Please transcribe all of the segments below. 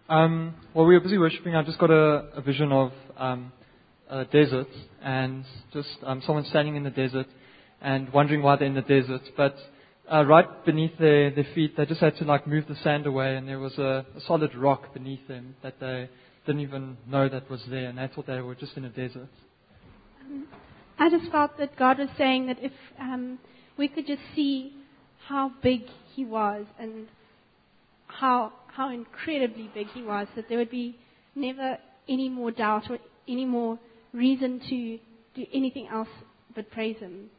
While we were busy worshiping, I just got a vision of a desert and just someone standing in the desert and wondering why they're in the desert. But right beneath their feet, they just had to move the sand away, and there was a solid rock beneath them that they didn't even know that was there, and they thought they were just in a desert. I just felt that God was saying that if we could just see how big He was and how incredibly big He was, that there would be never any more doubt or any more reason to do anything else but praise Him.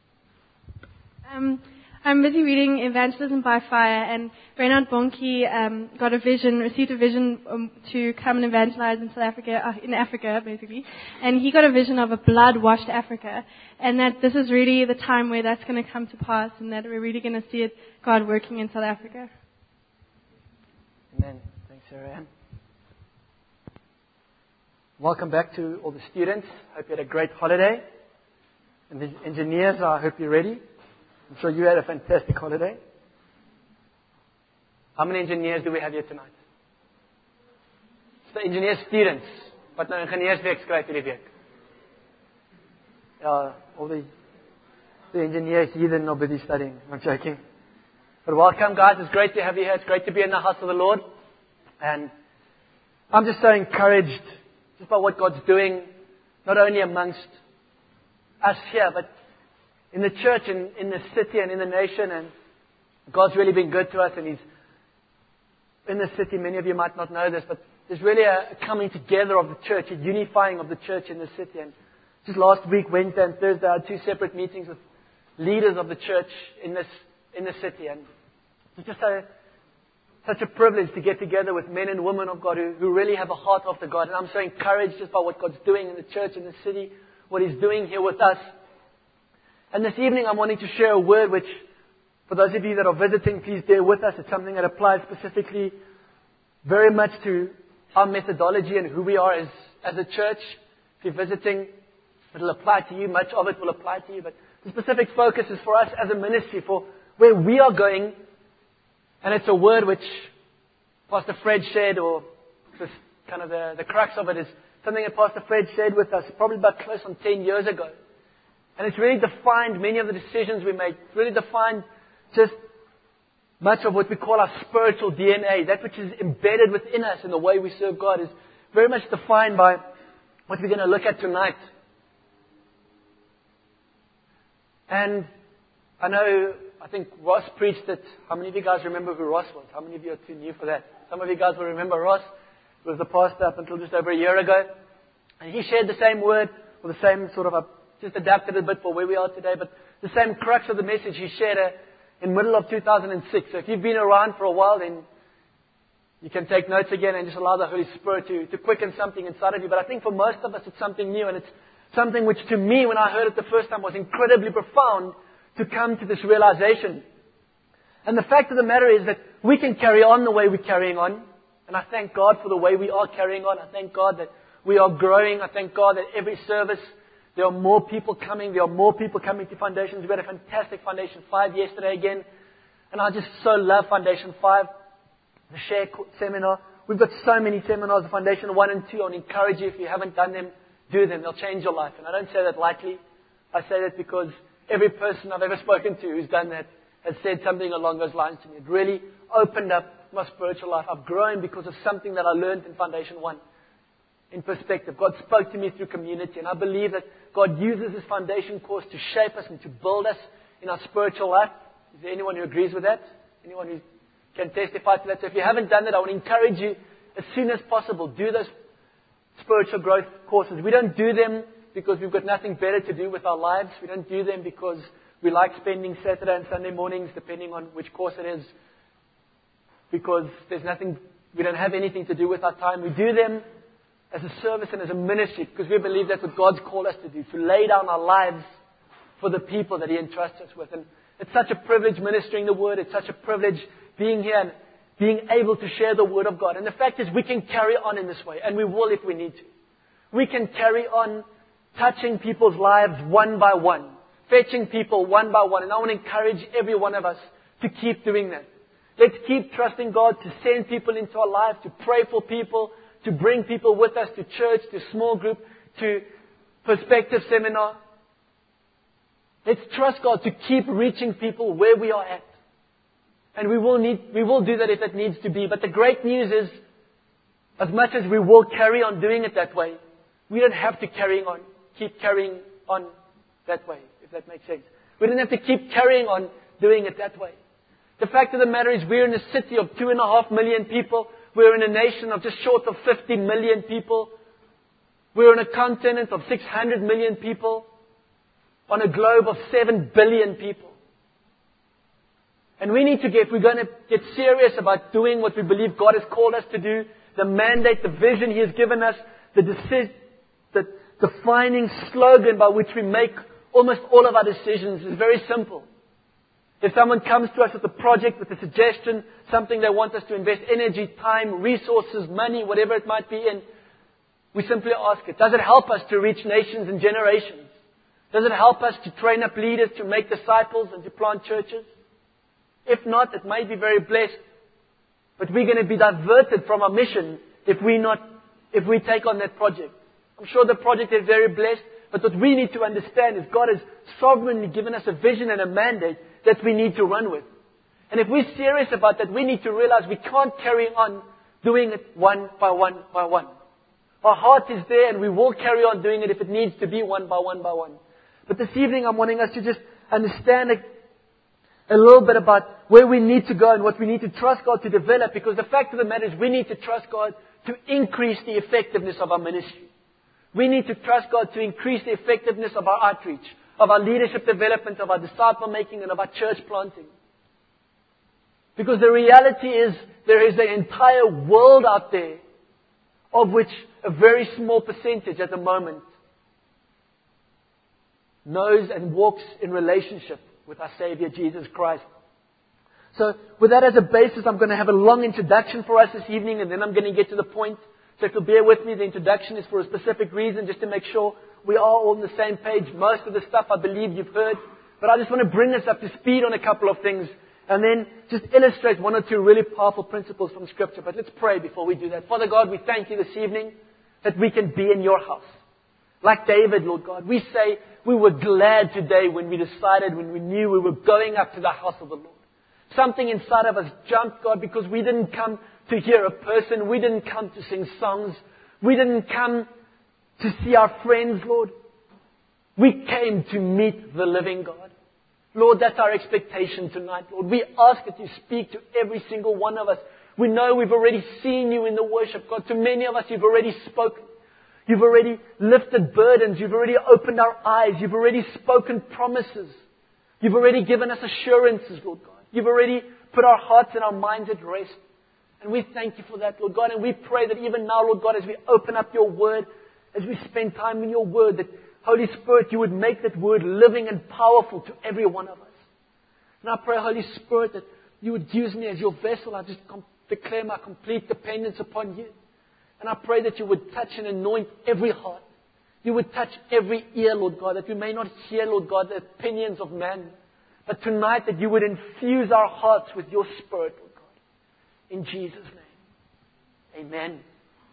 I'm busy reading Evangelism by Fire, and Reinhard Bonnke received a vision to come and evangelize in Africa, basically. And he got a vision of a blood-washed Africa, and that this is really the time where that's going to come to pass, and that we're really going to see God working in South Africa. Amen. Thanks, Ariane. Welcome back to all the students. Hope you had a great holiday. And the engineers, I hope you're ready. I'm sure you had a fantastic holiday. How many engineers do we have here tonight? It's the engineer students. Wat nou ingenieursweek skryf hierdie week? Ja, all the engineers here, they're not busy studying. I'm joking. But welcome, guys. It's great to have you here. It's great to be in the house of the Lord. And I'm just so encouraged just by what God's doing, not only amongst us here, but in the church and in the city and in the nation. And God's really been good to us. And He's in the city. Many of you might not know this, but there's really a coming together of the church, a unifying of the church in the city. And just last week, Wednesday and Thursday, I had 2 separate meetings with leaders of the church in the city. And it's just such a privilege to get together with men and women of God who really have a heart after God. And I'm so encouraged just by what God's doing in the church, in the city, what He's doing here with us. And this evening I'm wanting to share a word which, for those of you that are visiting, please bear with us. It's something that applies specifically very much to our methodology and who we are as a church. If you're visiting, it'll apply to you. Much of it will apply to you. But the specific focus is for us as a ministry, for where we are going. And it's a word which Pastor Fred shared, or just kind of the crux of it is something that Pastor Fred shared with us probably about close on 10 years ago. And it's really defined many of the decisions we make. It's really defined just much of what we call our spiritual DNA. That which is embedded within us in the way we serve God is very much defined by what we're going to look at tonight. And I think Ross preached it. How many of you guys remember who Ross was? How many of you are too new for that? Some of you guys will remember Ross. He was the pastor up until just over a year ago. And he shared the same word, or the same sort of just adapted a bit for where we are today, but the same crux of the message he shared in middle of 2006. So if you've been around for a while, then you can take notes again and just allow the Holy Spirit to quicken something inside of you. But I think for most of us it's something new, and it's something which to me, when I heard it the first time, was incredibly profound to come to this realization. And the fact of the matter is that we can carry on the way we're carrying on. And I thank God for the way we are carrying on. I thank God that we are growing. I thank God that every service, there are more people coming. There are more people coming to Foundations. We had a fantastic Foundation 5 yesterday again. And I just so love Foundation 5, the Share seminar. We've got so many seminars of Foundation 1 and 2. I want to encourage you, if you haven't done them, do them. They'll change your life. And I don't say that lightly. I say that because every person I've ever spoken to who's done that has said something along those lines to me. It really opened up my spiritual life. I've grown because of something that I learned in Foundation 1. In perspective. God spoke to me through community. And I believe that God uses this foundation course to shape us and to build us in our spiritual life. Is there anyone who agrees with that? Anyone who can testify to that? So if you haven't done that, I want to encourage you as soon as possible, do those spiritual growth courses. We don't do them because we've got nothing better to do with our lives. We don't do them because we like spending Saturday and Sunday mornings, depending on which course it is, because we don't have anything to do with our time. We do them as a service and as a ministry because we believe that's what God's called us to do, to lay down our lives for the people that He entrusts us with. And it's such a privilege ministering the Word. It's such a privilege being here and being able to share the Word of God. And the fact is we can carry on in this way, and we will if we need to. We can carry on touching people's lives one by one, fetching people one by one. And I want to encourage every one of us to keep doing that. Let's keep trusting God to send people into our life, to pray for people, to bring people with us to church, to small group, to perspective seminar. Let's trust God to keep reaching people where we are at. And we will do that if it needs to be. But the great news is, as much as we will carry on doing it that way, we don't have to keep carrying on that way, if that makes sense. We don't have to keep carrying on doing it that way. The fact of the matter is, we're in a city of 2.5 million people. We're in a nation of just short of 50 million people. We're on a continent of 600 million people. On a globe of 7 billion people. And we need to if we're going to get serious about doing what we believe God has called us to do, the mandate, the vision He has given us, the defining slogan by which we make almost all of our decisions is very simple. If someone comes to us with a project, with a suggestion, something they want us to invest energy, time, resources, money, whatever it might be in, we simply ask it, does it help us to reach nations and generations? Does it help us to train up leaders, to make disciples and to plant churches? If not, it may be very blessed. But we're going to be diverted from our mission if we take on that project. I'm sure the project is very blessed, but what we need to understand is God has sovereignly given us a vision and a mandate that we need to run with. And if we're serious about that, we need to realize we can't carry on doing it one by one by one. Our heart is there and we will carry on doing it if it needs to be one by one by one. But this evening I'm wanting us to just understand a little bit about where we need to go and what we need to trust God to develop, because the fact of the matter is we need to trust God to increase the effectiveness of our ministry. We need to trust God to increase the effectiveness of our outreach, of our leadership development, of our disciple making and of our church planting. Because the reality is there is an entire world out there of which a very small percentage at the moment knows and walks in relationship with our Savior Jesus Christ. So with that as a basis, I'm going to have a long introduction for us this evening, and then I'm going to get to the point. So if you'll bear with me, the introduction is for a specific reason, just to make sure we are all on the same page. Most of the stuff I believe you've heard, but I just want to bring us up to speed on a couple of things, and then just illustrate one or two really powerful principles from Scripture. But let's pray before we do that. Father God, we thank you this evening that we can be in your house. Like David, Lord God, we say we were glad today when we knew we were going up to the house of the Lord. Something inside of us jumped, God, because we didn't come to hear a person. We didn't come to sing songs. We didn't come to see our friends, Lord. We came to meet the living God. Lord, that's our expectation tonight, Lord. We ask that you speak to every single one of us. We know we've already seen you in the worship, God. To many of us, you've already spoken. You've already lifted burdens. You've already opened our eyes. You've already spoken promises. You've already given us assurances, Lord God. You've already put our hearts and our minds at rest. And we thank you for that, Lord God. And we pray that even now, Lord God, as we open up your word, as we spend time in your word, that Holy Spirit, you would make that word living and powerful to every one of us. And I pray, Holy Spirit, that you would use me as your vessel. I just declare my complete dependence upon you. And I pray that you would touch and anoint every heart. You would touch every ear, Lord God, that we may not hear, Lord God, the opinions of man. But tonight that you would infuse our hearts with your Spirit, Lord God. In Jesus' name. Amen.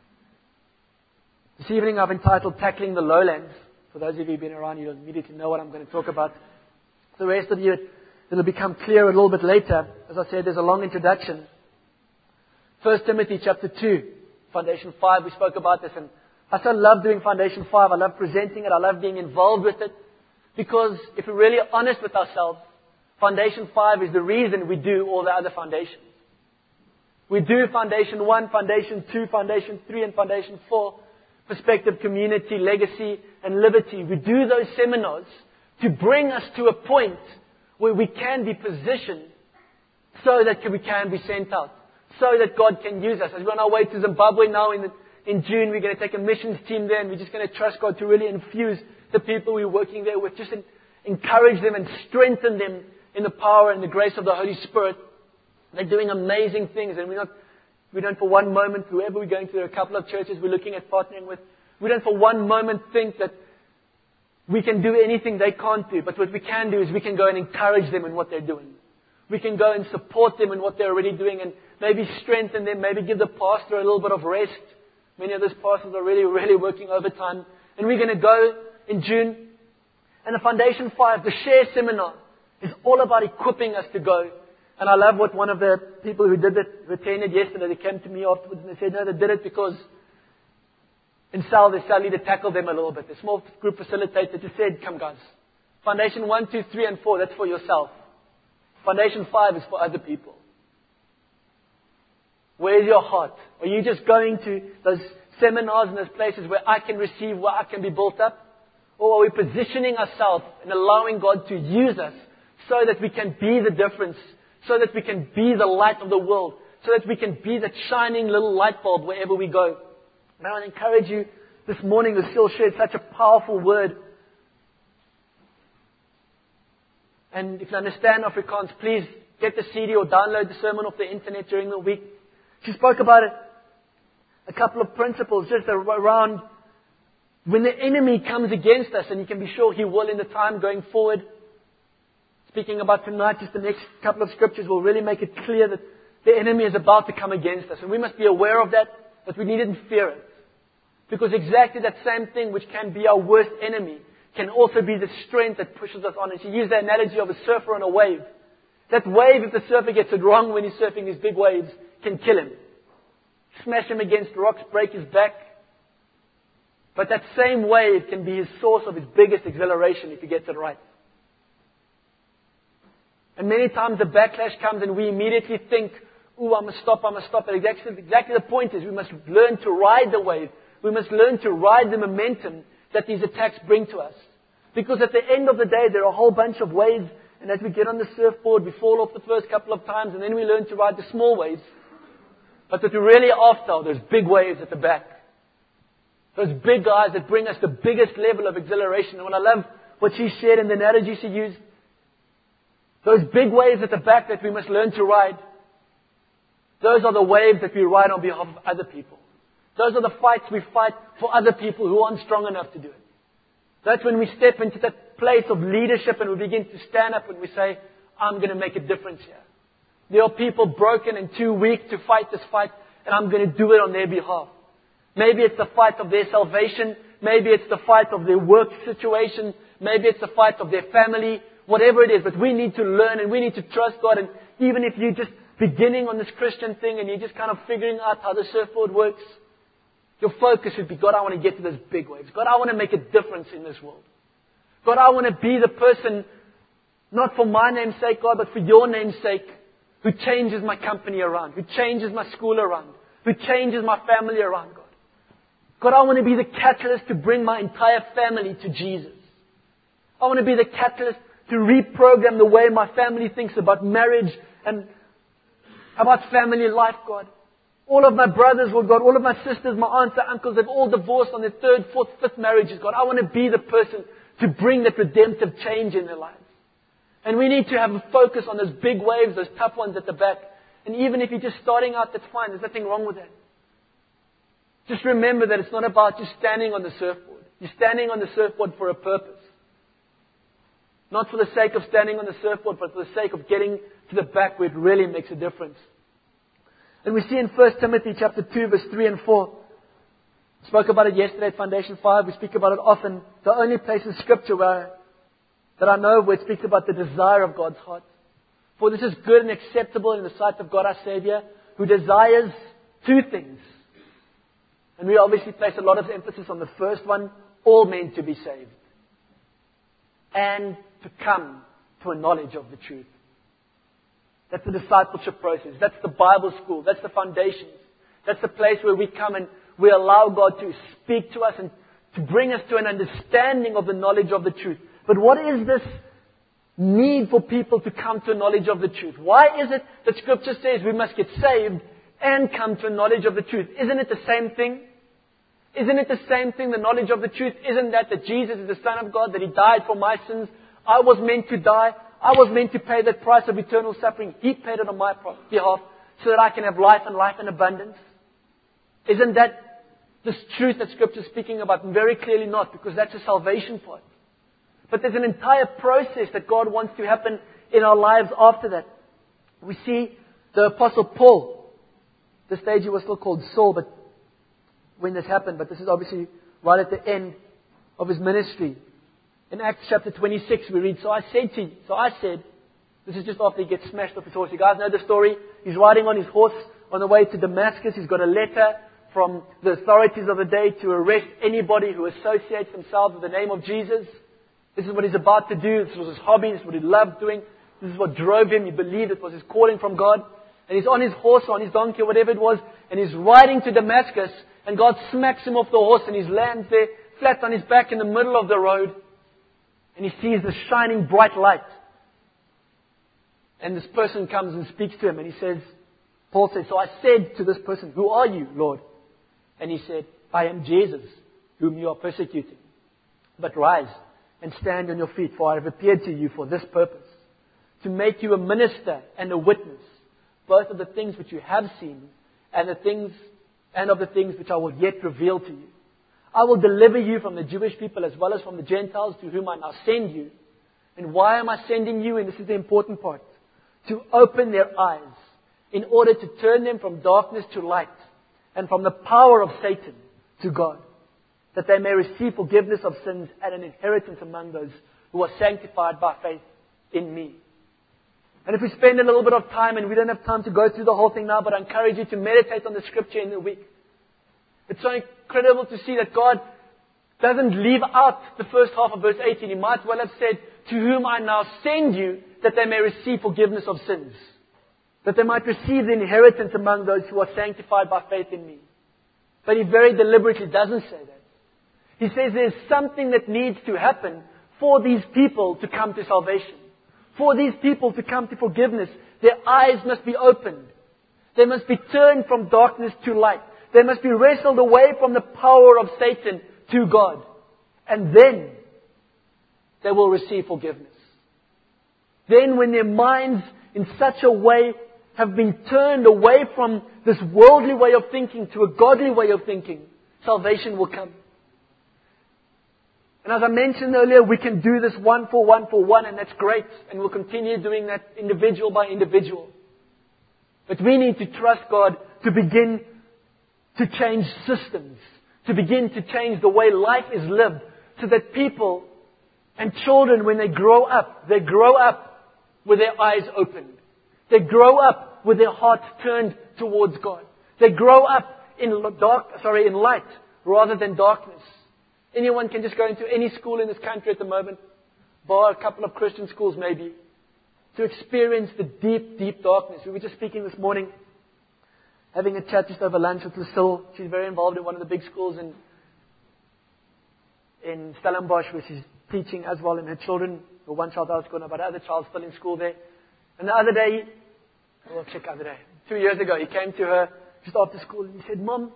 This evening I've entitled Tackling the Lowlands. For those of you who've been around, you'll immediately know what I'm going to talk about. The rest of you, it'll become clear a little bit later. As I said, there's a long introduction. 1 Timothy chapter 2. Foundation 5, we spoke about this, and I so love doing Foundation 5. I love presenting it. I love being involved with it. Because if we're really honest with ourselves, Foundation 5 is the reason we do all the other foundations. We do Foundation 1, Foundation 2, Foundation 3, and Foundation 4. Perspective, community, legacy, and liberty. We do those seminars to bring us to a point where we can be positioned so that we can be sent out. So that God can use us. As we're on our way to Zimbabwe now in June, we're going to take a missions team there, and we're just going to trust God to really infuse the people we're working there with. Just encourage them and strengthen them in the power and the grace of the Holy Spirit. They're doing amazing things, and we don't for one moment, whoever we're going to, there are a couple of churches we're looking at partnering with, we don't for one moment think that we can do anything they can't do. But what we can do is we can go and encourage them in what they're doing. We can go and support them in what they're already doing and maybe strengthen them, maybe give the pastor a little bit of rest. Many of those pastors are really, really working overtime. And we're going to go in June. And the Foundation 5, the Share Seminar, is all about equipping us to go. And I love what one of the people who did it, who attended yesterday, they came to me afterwards and they said, no, they did it because in Sal, they suddenly to tackle them a little bit. The small group facilitator just said, come guys, Foundation 1, 2, 3, and 4, that's for yourself. Foundation 5 is for other people. Where's your heart? Are you just going to those seminars and those places where I can receive, where I can be built up? Or are we positioning ourselves and allowing God to use us so that we can be the difference, so that we can be the light of the world, so that we can be that shining little light bulb wherever we go? And I want to encourage you this morning, Lucille shared such a powerful word. And if you understand Afrikaans, please get the CD or download the sermon off the internet during the week. She spoke about it, a couple of principles just around when the enemy comes against us, and you can be sure he will in the time going forward. Speaking about tonight, just the next couple of scriptures will really make it clear that the enemy is about to come against us. And we must be aware of that, but we needn't fear it. Because exactly that same thing which can be our worst enemy can also be the strength that pushes us on. And she used the analogy of a surfer on a wave. That wave, if the surfer gets it wrong when he's surfing these big waves, can kill him. Smash him against rocks, break his back. But that same wave can be his source of his biggest exhilaration if he gets it right. And many times the backlash comes and we immediately think, ooh, I must stop. And exactly the point is we must learn to ride the wave. We must learn to ride the momentum that these attacks bring to us. Because at the end of the day, there are a whole bunch of waves. And as we get on the surfboard, we fall off the first couple of times and then we learn to ride the small waves. But what we're really after are those big waves at the back. Those big guys that bring us the biggest level of exhilaration. And what I love what she shared and the analogy she used, those big waves at the back that we must learn to ride, those are the waves that we ride on behalf of other people. Those are the fights we fight for other people who aren't strong enough to do it. That's when we step into that place of leadership and we begin to stand up and we say, I'm going to make a difference here. There are people broken and too weak to fight this fight, and I'm going to do it on their behalf. Maybe it's the fight of their salvation. Maybe it's the fight of their work situation. Maybe it's the fight of their family. Whatever it is. But we need to learn and we need to trust God. And even if you're just beginning on this Christian thing and you're just kind of figuring out how the surfboard works, your focus should be, God, I want to get to those big waves. God, I want to make a difference in this world. God, I want to be the person, not for my name's sake, God, but for your name's sake, who changes my company around, who changes my school around, who changes my family around, God. God, I want to be the catalyst to bring my entire family to Jesus. I want to be the catalyst to reprogram the way my family thinks about marriage and about family life, God. All of my brothers, Lord God, all of my sisters, my aunts, my uncles, they've all divorced on their third, fourth, fifth marriages, God. I want to be the person to bring that redemptive change in their lives. And we need to have a focus on those big waves, those tough ones at the back. And even if you're just starting out, that's fine. There's nothing wrong with that. Just remember that it's not about just standing on the surfboard. You're standing on the surfboard for a purpose. Not for the sake of standing on the surfboard, but for the sake of getting to the back where it really makes a difference. And we see in 1 Timothy chapter 2, verse 3 and 4. I spoke about it yesterday at Foundation 5. We speak about it often. The only place in Scripture that I know where it speaks about the desire of God's heart. For this is good and acceptable in the sight of God our Savior, who desires two things. And we obviously place a lot of emphasis on the first one, all men to be saved. And to come to a knowledge of the truth. That's the discipleship process. That's the Bible school. That's the foundations. That's the place where we come and we allow God to speak to us and to bring us to an understanding of the knowledge of the truth. But what is this need for people to come to a knowledge of the truth? Why is it that Scripture says we must get saved and come to a knowledge of the truth? Isn't it the same thing? Isn't it the same thing, the knowledge of the truth? Isn't that Jesus is the Son of God, that He died for my sins? I was meant to die. I was meant to pay that price of eternal suffering. He paid it on my behalf so that I can have life and life in abundance. Isn't that this truth that Scripture is speaking about? And very clearly not, because that's a salvation part. But there's an entire process that God wants to happen in our lives after that. we see the Apostle Paul. This stage he was still called Saul, but when this happened, but this is obviously right at the end of his ministry. In Acts chapter 26 we read, So I said, this is just after he gets smashed off his horse. You guys know the story. He's riding on his horse on the way to Damascus. He's got a letter from the authorities of the day to arrest anybody who associates themselves with the name of Jesus. This is what he's about to do. This was his hobby. This is what he loved doing. This is what drove him. He believed it was his calling from God. And he's on his horse, or on his donkey, or whatever it was, and he's riding to Damascus, and God smacks him off the horse, and he lands there, flat on his back in the middle of the road, and he sees this shining bright light. And this person comes and speaks to him, and he says, Paul says, So I said to this person, Who are you, Lord? And he said, I am Jesus, whom you are persecuting. But rise and stand on your feet, for I have appeared to you for this purpose, to make you a minister and a witness, both of the things which you have seen and of the things which I will yet reveal to you. I will deliver you from the Jewish people as well as from the Gentiles, to whom I now send you. And why am I sending you? And this is the important part. To open their eyes, in order to turn them from darkness to light, and from the power of Satan to God, that they may receive forgiveness of sins and an inheritance among those who are sanctified by faith in me. And if we spend a little bit of time, and we don't have time to go through the whole thing now, but I encourage you to meditate on the scripture in the week. It's so incredible to see that God doesn't leave out the first half of verse 18. He might well have said, To whom I now send you, that they may receive forgiveness of sins, that they might receive the inheritance among those who are sanctified by faith in me. But he very deliberately doesn't say that. He says there's something that needs to happen for these people to come to salvation. For these people to come to forgiveness, their eyes must be opened. They must be turned from darkness to light. They must be wrestled away from the power of Satan to God. And then they will receive forgiveness. Then when their minds in such a way have been turned away from this worldly way of thinking to a godly way of thinking, salvation will come. And as I mentioned earlier, we can do this one for one, and that's great. And we'll continue doing that individual by individual. But we need to trust God to begin to change systems, to begin to change the way life is lived, so that people and children, when they grow up with their eyes opened. They grow up with their hearts turned towards God. They grow up in light rather than darkness. Anyone can just go into any school in this country at the moment, bar a couple of Christian schools maybe, to experience the deep, deep darkness. We were just speaking this morning, having a chat just over lunch with Lucille. She's very involved in one of the big schools in Stellenbosch, where she's teaching as well, and her children, or one child out of school, but the other child's still in school there. And the other day, 2 years ago, he came to her just after school and he said, Mom,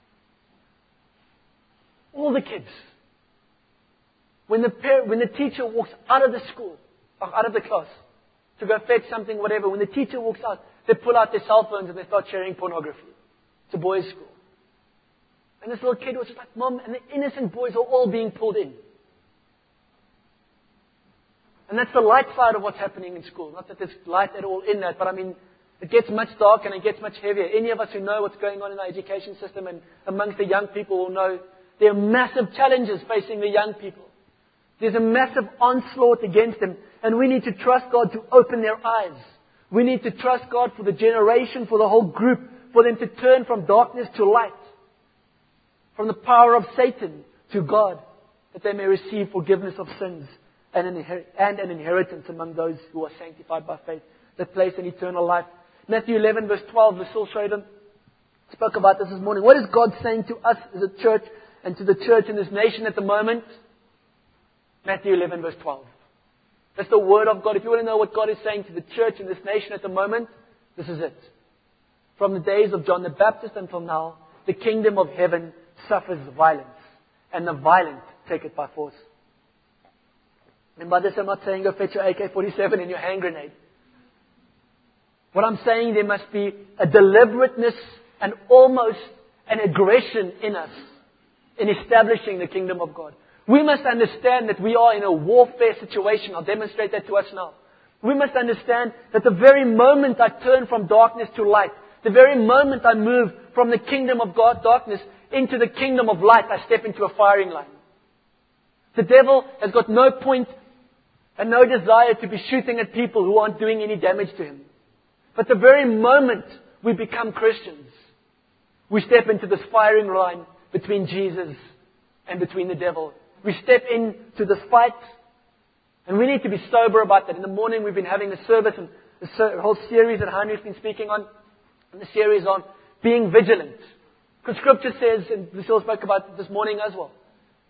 all the kids, when the teacher walks out of the school, or out of the class, to go fetch something, whatever, when the teacher walks out, they pull out their cell phones and they start sharing pornography. It's a boys' school. And this little kid was just like, Mom, and the innocent boys are all being pulled in. And that's the light side of what's happening in school. Not that there's light at all in that, but I mean, it gets much darker and it gets much heavier. Any of us who know what's going on in our education system and amongst the young people will know there are massive challenges facing the young people. There's a massive onslaught against them, and we need to trust God to open their eyes. We need to trust God for the generation, for the whole group, for them to turn from darkness to light, from the power of Satan to God, that they may receive forgiveness of sins and an inheritance among those who are sanctified by faith, that place in eternal life. Matthew 11 verse 12, Lucille Schrader spoke about this morning. What is God saying to us as a church and to the church in this nation at the moment? Matthew 11 verse 12. That's the word of God. If you want to know what God is saying to the church in this nation at the moment, this is it. From the days of John the Baptist until now, the kingdom of heaven suffers violence, and the violent take it by force. And by this I'm not saying go fetch your AK-47 and your hand grenade. What I'm saying, there must be a deliberateness and almost an aggression in us in establishing the kingdom of God. We must understand that we are in a warfare situation. I'll demonstrate that to us now. We must understand that the very moment I turn from darkness to light, the very moment I move from the kingdom of God, darkness, into the kingdom of light, I step into a firing line. The devil has got no point and no desire to be shooting at people who aren't doing any damage to him. But the very moment we become Christians, we step into this firing line between Jesus and between the devil. We step into this fight, and we need to be sober about that. In the morning we've been having a service and a whole series that Heinrich's been speaking on, and the series on being vigilant. Because Scripture says, and Lucille spoke about it this morning as well,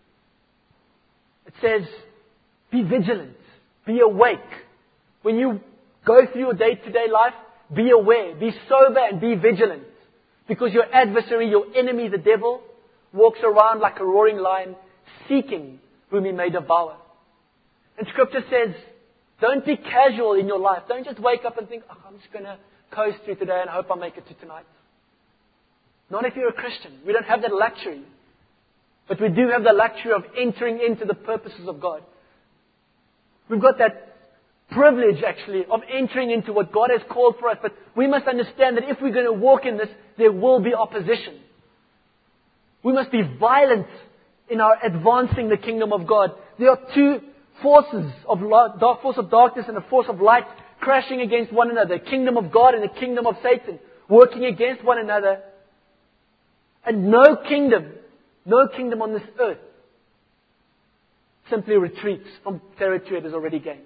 it says, be vigilant, be awake. When you go through your day-to-day life, be aware, be sober and be vigilant. Because your adversary, your enemy, the devil, walks around like a roaring lion, seeking whom he may devour. And Scripture says, don't be casual in your life. Don't just wake up and think, I'm just going to coast through today and hope I make it to tonight. Not if you're a Christian. We don't have that luxury. But we do have the luxury of entering into the purposes of God. We've got that privilege, actually, of entering into what God has called for us. But we must understand that if we're going to walk in this, there will be opposition. We must be violent in our advancing the kingdom of God. There are two forces of force of darkness and a force of light crashing against one another. The kingdom of God and the kingdom of Satan working against one another. And no kingdom on this earth simply retreats from territory it has already gained.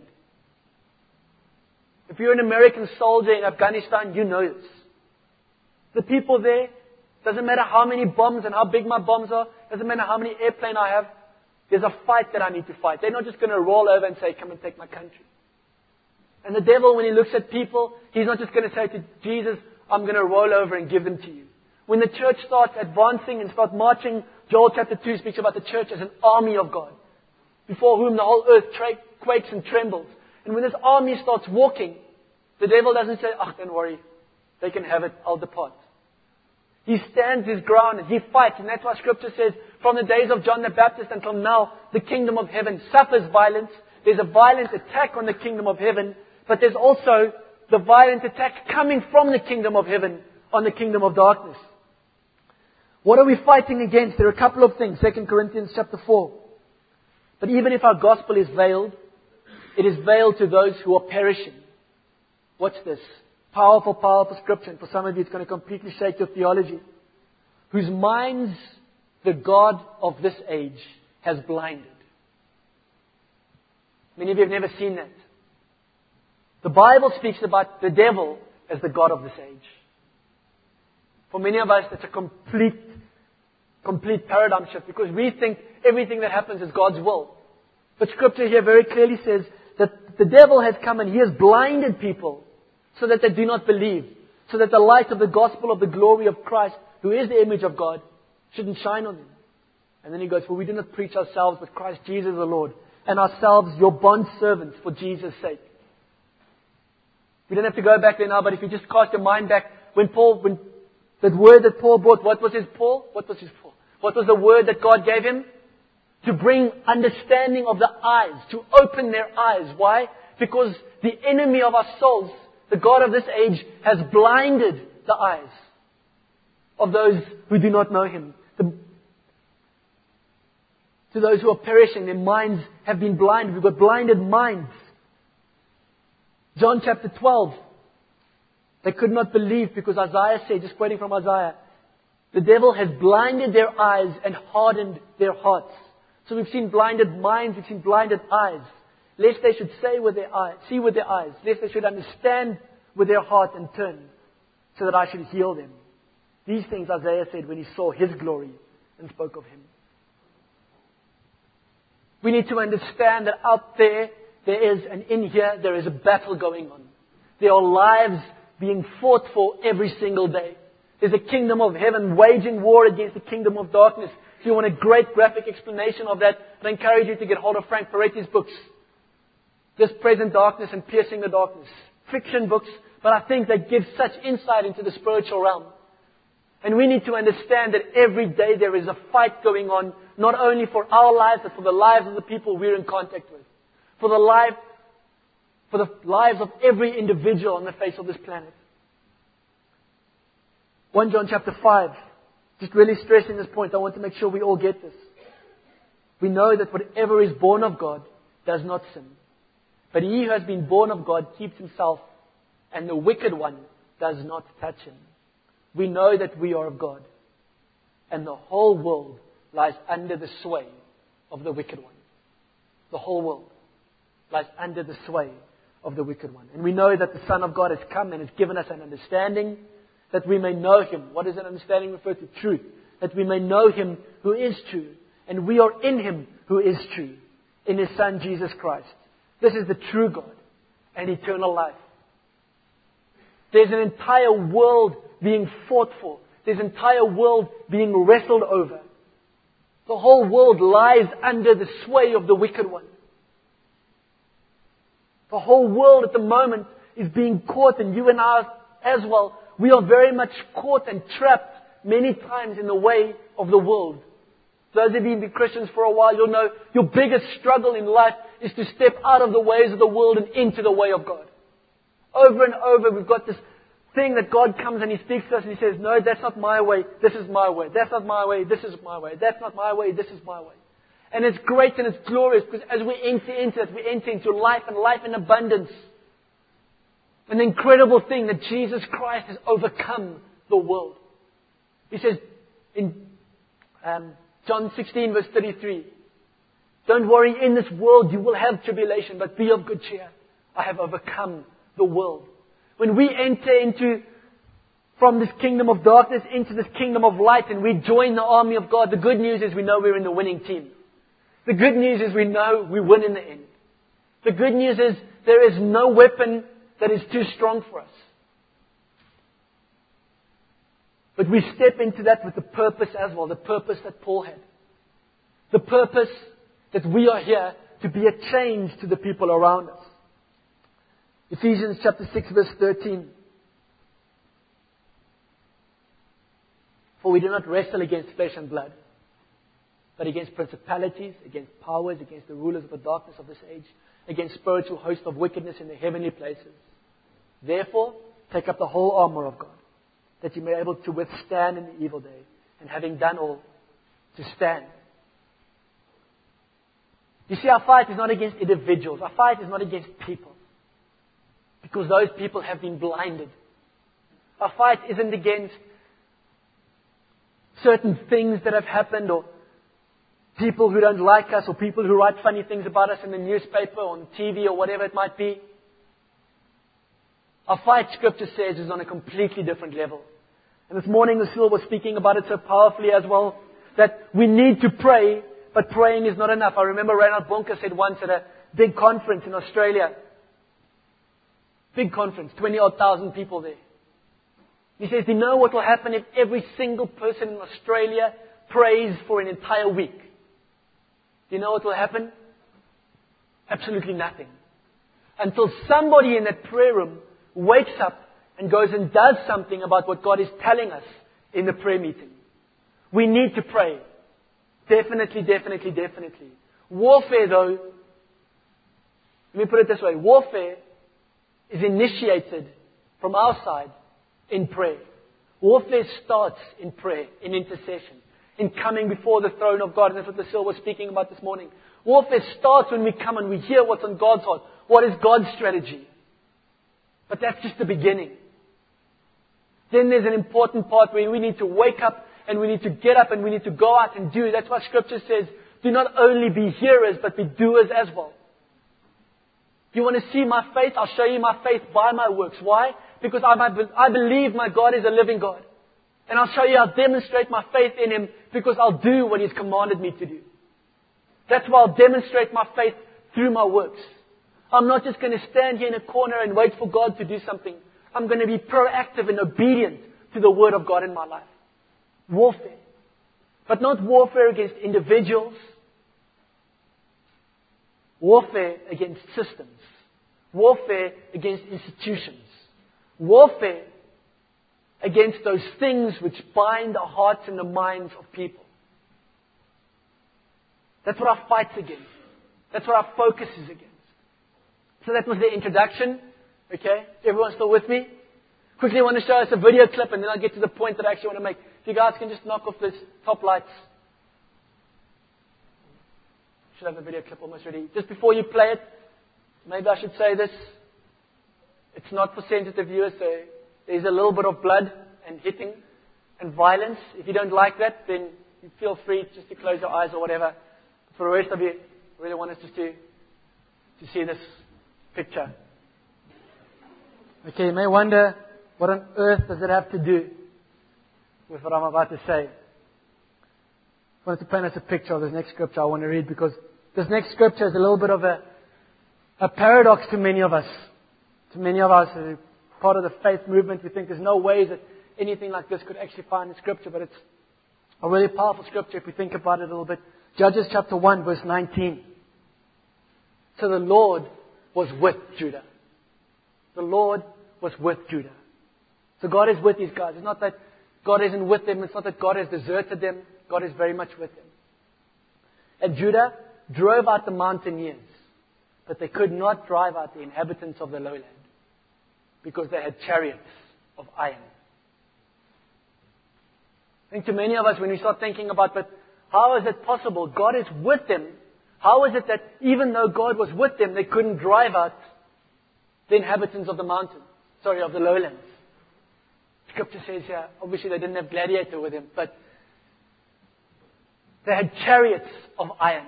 If you're an American soldier in Afghanistan, you know this. The people there, doesn't matter how many bombs and how big my bombs are, doesn't matter how many airplanes I have, there's a fight that I need to fight. They're not just going to roll over and say, come and take my country. And the devil, when he looks at people, he's not just going to say to Jesus, I'm going to roll over and give them to you. When the church starts advancing and starts marching, Joel chapter 2 speaks about the church as an army of God, before whom the whole earth quakes and trembles. And when this army starts walking, the devil doesn't say, don't worry, they can have it, I'll depart. He stands his ground and he fights. And that's why Scripture says, from the days of John the Baptist until now, the kingdom of heaven suffers violence. There's a violent attack on the kingdom of heaven, but there's also the violent attack coming from the kingdom of heaven on the kingdom of darkness. What are we fighting against? There are a couple of things. 2 Corinthians chapter 4. But even if our gospel is veiled, it is veiled to those who are perishing. Watch this. Powerful, powerful scripture. And for some of you, it's going to completely shake your theology. Whose minds the God of this age has blinded. Many of you have never seen that. The Bible speaks about the devil as the God of this age. For many of us, it's a complete paradigm shift because we think everything that happens is God's will. But Scripture here very clearly says that the devil has come and he has blinded people so that they do not believe, so that the light of the gospel of the glory of Christ, who is the image of God, shouldn't shine on them. And then he goes, for we do not preach ourselves, but Christ Jesus the Lord, and ourselves your bondservants for Jesus' sake. We don't have to go back there now, but if you just cast your mind back, when that word that Paul brought, what was his Paul? What was the word that God gave him? To bring understanding of the eyes, to open their eyes. Why? Because the enemy of our souls, the God of this age, has blinded the eyes of those who do not know Him. To those who are perishing, their minds have been blinded. We've got blinded minds. John chapter 12. They could not believe because Isaiah said, just quoting from Isaiah, the devil has blinded their eyes and hardened their hearts. So we've seen blinded minds, we've seen blinded eyes. Lest they should see with their eyes, lest they should understand with their heart and turn, so that I should heal them. These things Isaiah said when he saw His glory and spoke of Him. We need to understand that out there is, and in here, there is a battle going on. There are lives being fought for every single day. There's a kingdom of heaven waging war against the kingdom of darkness. If you want a great graphic explanation of that, I encourage you to get hold of Frank Peretti's books. This Present Darkness and Piercing the Darkness. Fiction books, but I think they give such insight into the spiritual realm. And we need to understand that every day there is a fight going on, not only for our lives, but for the lives of the people we're in contact with. For for the lives of every individual on the face of this planet. 1 John chapter 5, just really stressing this point. I want to make sure we all get this. We know that whatever is born of God does not sin. But he who has been born of God keeps himself, and the wicked one does not touch him. We know that we are of God, and the whole world lies under the sway of the wicked one. The whole world lies under the sway of the wicked one. And we know that the Son of God has come and has given us an understanding that we may know Him. What does an understanding refer to? Truth. That we may know Him who is true. And we are in Him who is true. In His Son Jesus Christ. This is the true God and eternal life. There's an entire world being fought for. There's an entire world being wrestled over. The whole world lies under the sway of the wicked one. The whole world at the moment is being caught, and you and I as well. We are very much caught and trapped many times in the way of the world. Those of you who have been Christians for a while, you'll know your biggest struggle in life is to step out of the ways of the world and into the way of God. Over and over, we've got this thing that God comes and He speaks to us and He says, no, that's not my way, this is my way. That's not my way, this is my way. That's not my way, this is my way. And it's great and it's glorious because as we enter into it, we enter into life and life in abundance. An incredible thing that Jesus Christ has overcome the world. He says in John 16 verse 33, don't worry, in this world you will have tribulation, but be of good cheer. I have overcome the world. When we enter from this kingdom of darkness into this kingdom of light and we join the army of God, the good news is we know we're in the winning team. The good news is we know we win in the end. The good news is there is no weapon that is too strong for us. But we step into that with the purpose as well, the purpose that Paul had. The purpose that we are here to be a change to the people around us. Ephesians chapter 6 verse 13. For we do not wrestle against flesh and blood, but against principalities, against powers, against the rulers of the darkness of this age, against spiritual hosts of wickedness in the heavenly places. Therefore, take up the whole armor of God, that you may be able to withstand in the evil day, and having done all, to stand. You see, our fight is not against individuals. Our fight is not against people. Because those people have been blinded. Our fight isn't against certain things that have happened or people who don't like us or people who write funny things about us in the newspaper or on TV or whatever it might be. Our fight, Scripture says, is on a completely different level. And this morning, Lucille was speaking about it so powerfully as well, that we need to pray, but praying is not enough. I remember Reinhard Bonke said once at a big conference in Australia, big conference, 20-odd thousand people there. He says, do you know what will happen if every single person in Australia prays for an entire week? Do you know what will happen? Absolutely nothing. Until somebody in that prayer room wakes up and goes and does something about what God is telling us in the prayer meeting. We need to pray. Definitely, definitely, definitely. Warfare, though, let me put it this way. Warfare is initiated from our side in prayer. Warfare starts in prayer, in intercession, in coming before the throne of God. And that's what Lucille was speaking about this morning. Warfare starts when we come and we hear what's on God's heart. What is God's strategy? But that's just the beginning. Then there's an important part where we need to wake up and we need to get up and we need to go out and do. That's what Scripture says. Do not only be hearers, but be doers as well. You want to see my faith? I'll show you my faith by my works. Why? Because I believe my God is a living God. And I'll show you, I'll demonstrate my faith in Him because I'll do what He's commanded me to do. That's why I'll demonstrate my faith through my works. I'm not just going to stand here in a corner and wait for God to do something. I'm going to be proactive and obedient to the Word of God in my life. Warfare. But not warfare against individuals. Warfare against systems. Warfare against institutions. Warfare against those things which bind the hearts and the minds of people. That's what our fight's against. That's what our focus is against. So that was the introduction. Okay? Everyone still with me? Quickly, I want to show us a video clip, and then I'll get to the point that I actually want to make. If you guys can just knock off this top lights. Should have the video clip almost ready. Just before you play it, maybe I should say this. It's not for sensitive viewers, so there's a little bit of blood and hitting and violence. If you don't like that, then you feel free just to close your eyes or whatever. For the rest of you, I really want us just to see this picture. Okay, you may wonder, what on earth does it have to do with what I'm about to say? I wanted to paint us a picture of this next scripture I want to read, because this next scripture is a little bit of a paradox to many of us. To many of us who are part of the faith movement, we think there's no way that anything like this could actually find in Scripture, but it's a really powerful Scripture if we think about it a little bit. Judges chapter 1, verse 19. So the Lord was with Judah. The Lord was with Judah. So God is with these guys. It's not that God isn't with them. It's not that God has deserted them. God is very much with them. And Judah drove out the mountaineers, but they could not drive out the inhabitants of the lowland, because they had chariots of iron. I think to many of us, when we start thinking about, but how is it possible? God is with them. How is it that even though God was with them, they couldn't drive out the inhabitants of the mountain? Of the lowlands. Scripture says here, obviously they didn't have gladiator with them, but they had chariots of iron.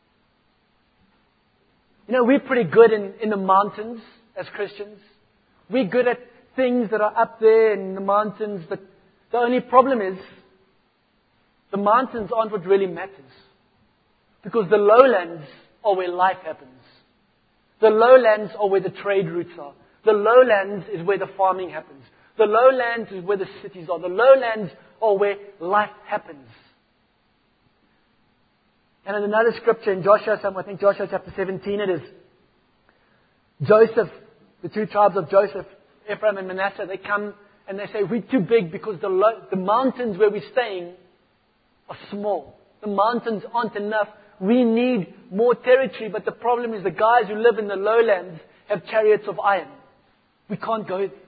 You know, we're pretty good in the mountains as Christians. We're good at things that are up there in the mountains, but the only problem is the mountains aren't what really matters. Because the lowlands are where life happens. The lowlands are where the trade routes are. The lowlands is where the farming happens. The lowlands is where the cities are. The lowlands are where life happens. And in another scripture in Joshua, I think Joshua chapter 17 it is, Joseph, the two tribes of Joseph, Ephraim and Manasseh, they come and they say, we're too big because the mountains where we're staying are small. The mountains aren't enough. We need more territory, but the problem is the guys who live in the lowlands have chariots of iron. We can't go there.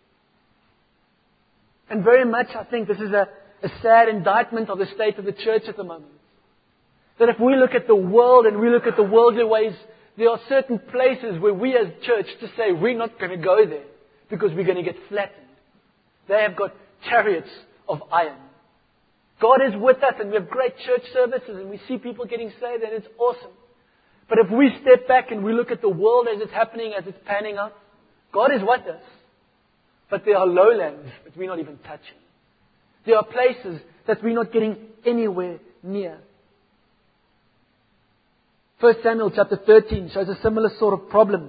And very much, I think this is a sad indictment of the state of the church at the moment. That if we look at the world and we look at the worldly ways, there are certain places where we as church just say, we're not going to go there because we're going to get flattened. They have got chariots of iron. God is with us and we have great church services and we see people getting saved and it's awesome. But if we step back and we look at the world as it's happening, as it's panning out, God is with us. But there are lowlands that we're not even touching. There are places that we're not getting anywhere near. 1 Samuel chapter 13 shows a similar sort of problem.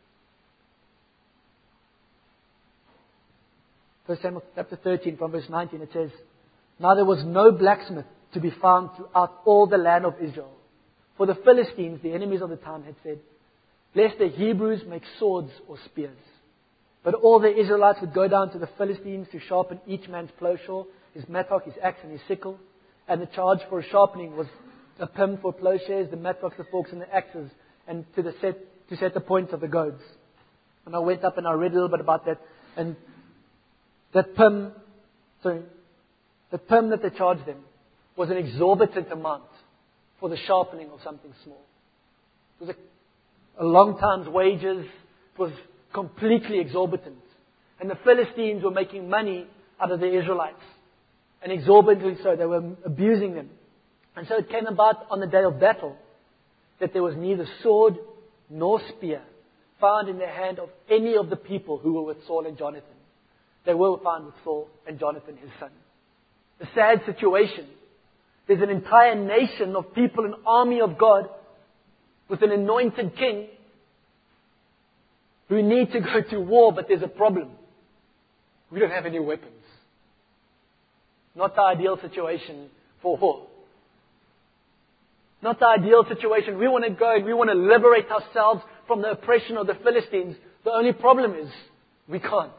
1 Samuel chapter 13 from verse 19 it says, Now there was no blacksmith to be found throughout all the land of Israel. For the Philistines, the enemies of the time, had said, Lest the Hebrews make swords or spears. But all the Israelites would go down to the Philistines to sharpen each man's plowshare, his mattock, his axe, and his sickle. And the charge for sharpening was a pim for plowshares, the mattocks, the forks, and the axes, and to set the points of the goads. And I went up and I read a little bit about that. And that pim that they charged them was an exorbitant amount for the sharpening of something small. It was a long time's wages. It was completely exorbitant. And the Philistines were making money out of the Israelites. And exorbitantly so. They were abusing them. And so it came about on the day of battle that there was neither sword nor spear found in the hand of any of the people who were with Saul and Jonathan. They were found with Saul and Jonathan, his son. A sad situation. There's an entire nation of people, an army of God, with an anointed king, who need to go to war, but there's a problem. We don't have any weapons. Not the ideal situation for war. Not the ideal situation. We want to go and we want to liberate ourselves from the oppression of the Philistines. The only problem is we can't.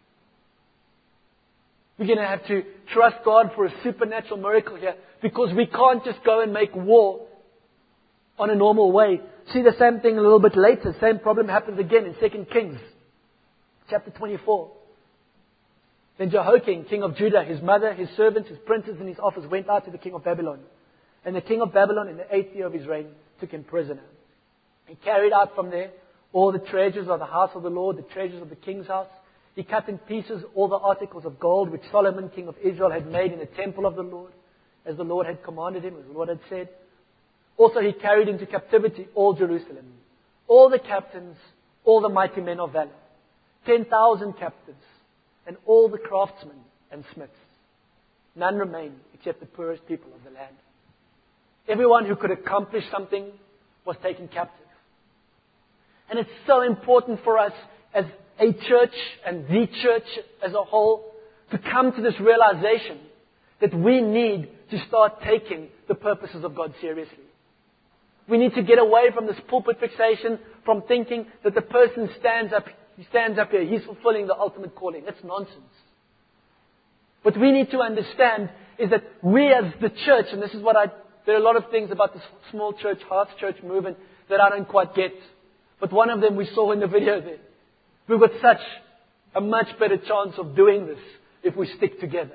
We're going to have to trust God for a supernatural miracle here, because we can't just go and make war on a normal way. See the same thing a little bit later. Same problem happens again in 2 Kings, chapter 24. Then Jehoiakim, king of Judah, his mother, his servants, his princes, and his officers went out to the king of Babylon. And the king of Babylon, in the 8th year of his reign, took him prisoner. He carried out from there all the treasures of the house of the Lord, the treasures of the king's house. He cut in pieces all the articles of gold which Solomon, king of Israel, had made in the temple of the Lord, as the Lord had commanded him, as the Lord had said. Also he carried into captivity all Jerusalem, all the captains, all the mighty men of valor, 10,000 captives, and all the craftsmen and smiths. None remained except the poorest people of the land. Everyone who could accomplish something was taken captive. And it's so important for us as a church and the church as a whole to come to this realization that we need to start taking the purposes of God seriously. We need to get away from this pulpit fixation, from thinking that the person stands up here, he's fulfilling the ultimate calling. That's nonsense. What we need to understand is that we as the church, and this is there are a lot of things about this small church, heart church movement that I don't quite get. But one of them we saw in the video there. We've got such a much better chance of doing this if we stick together.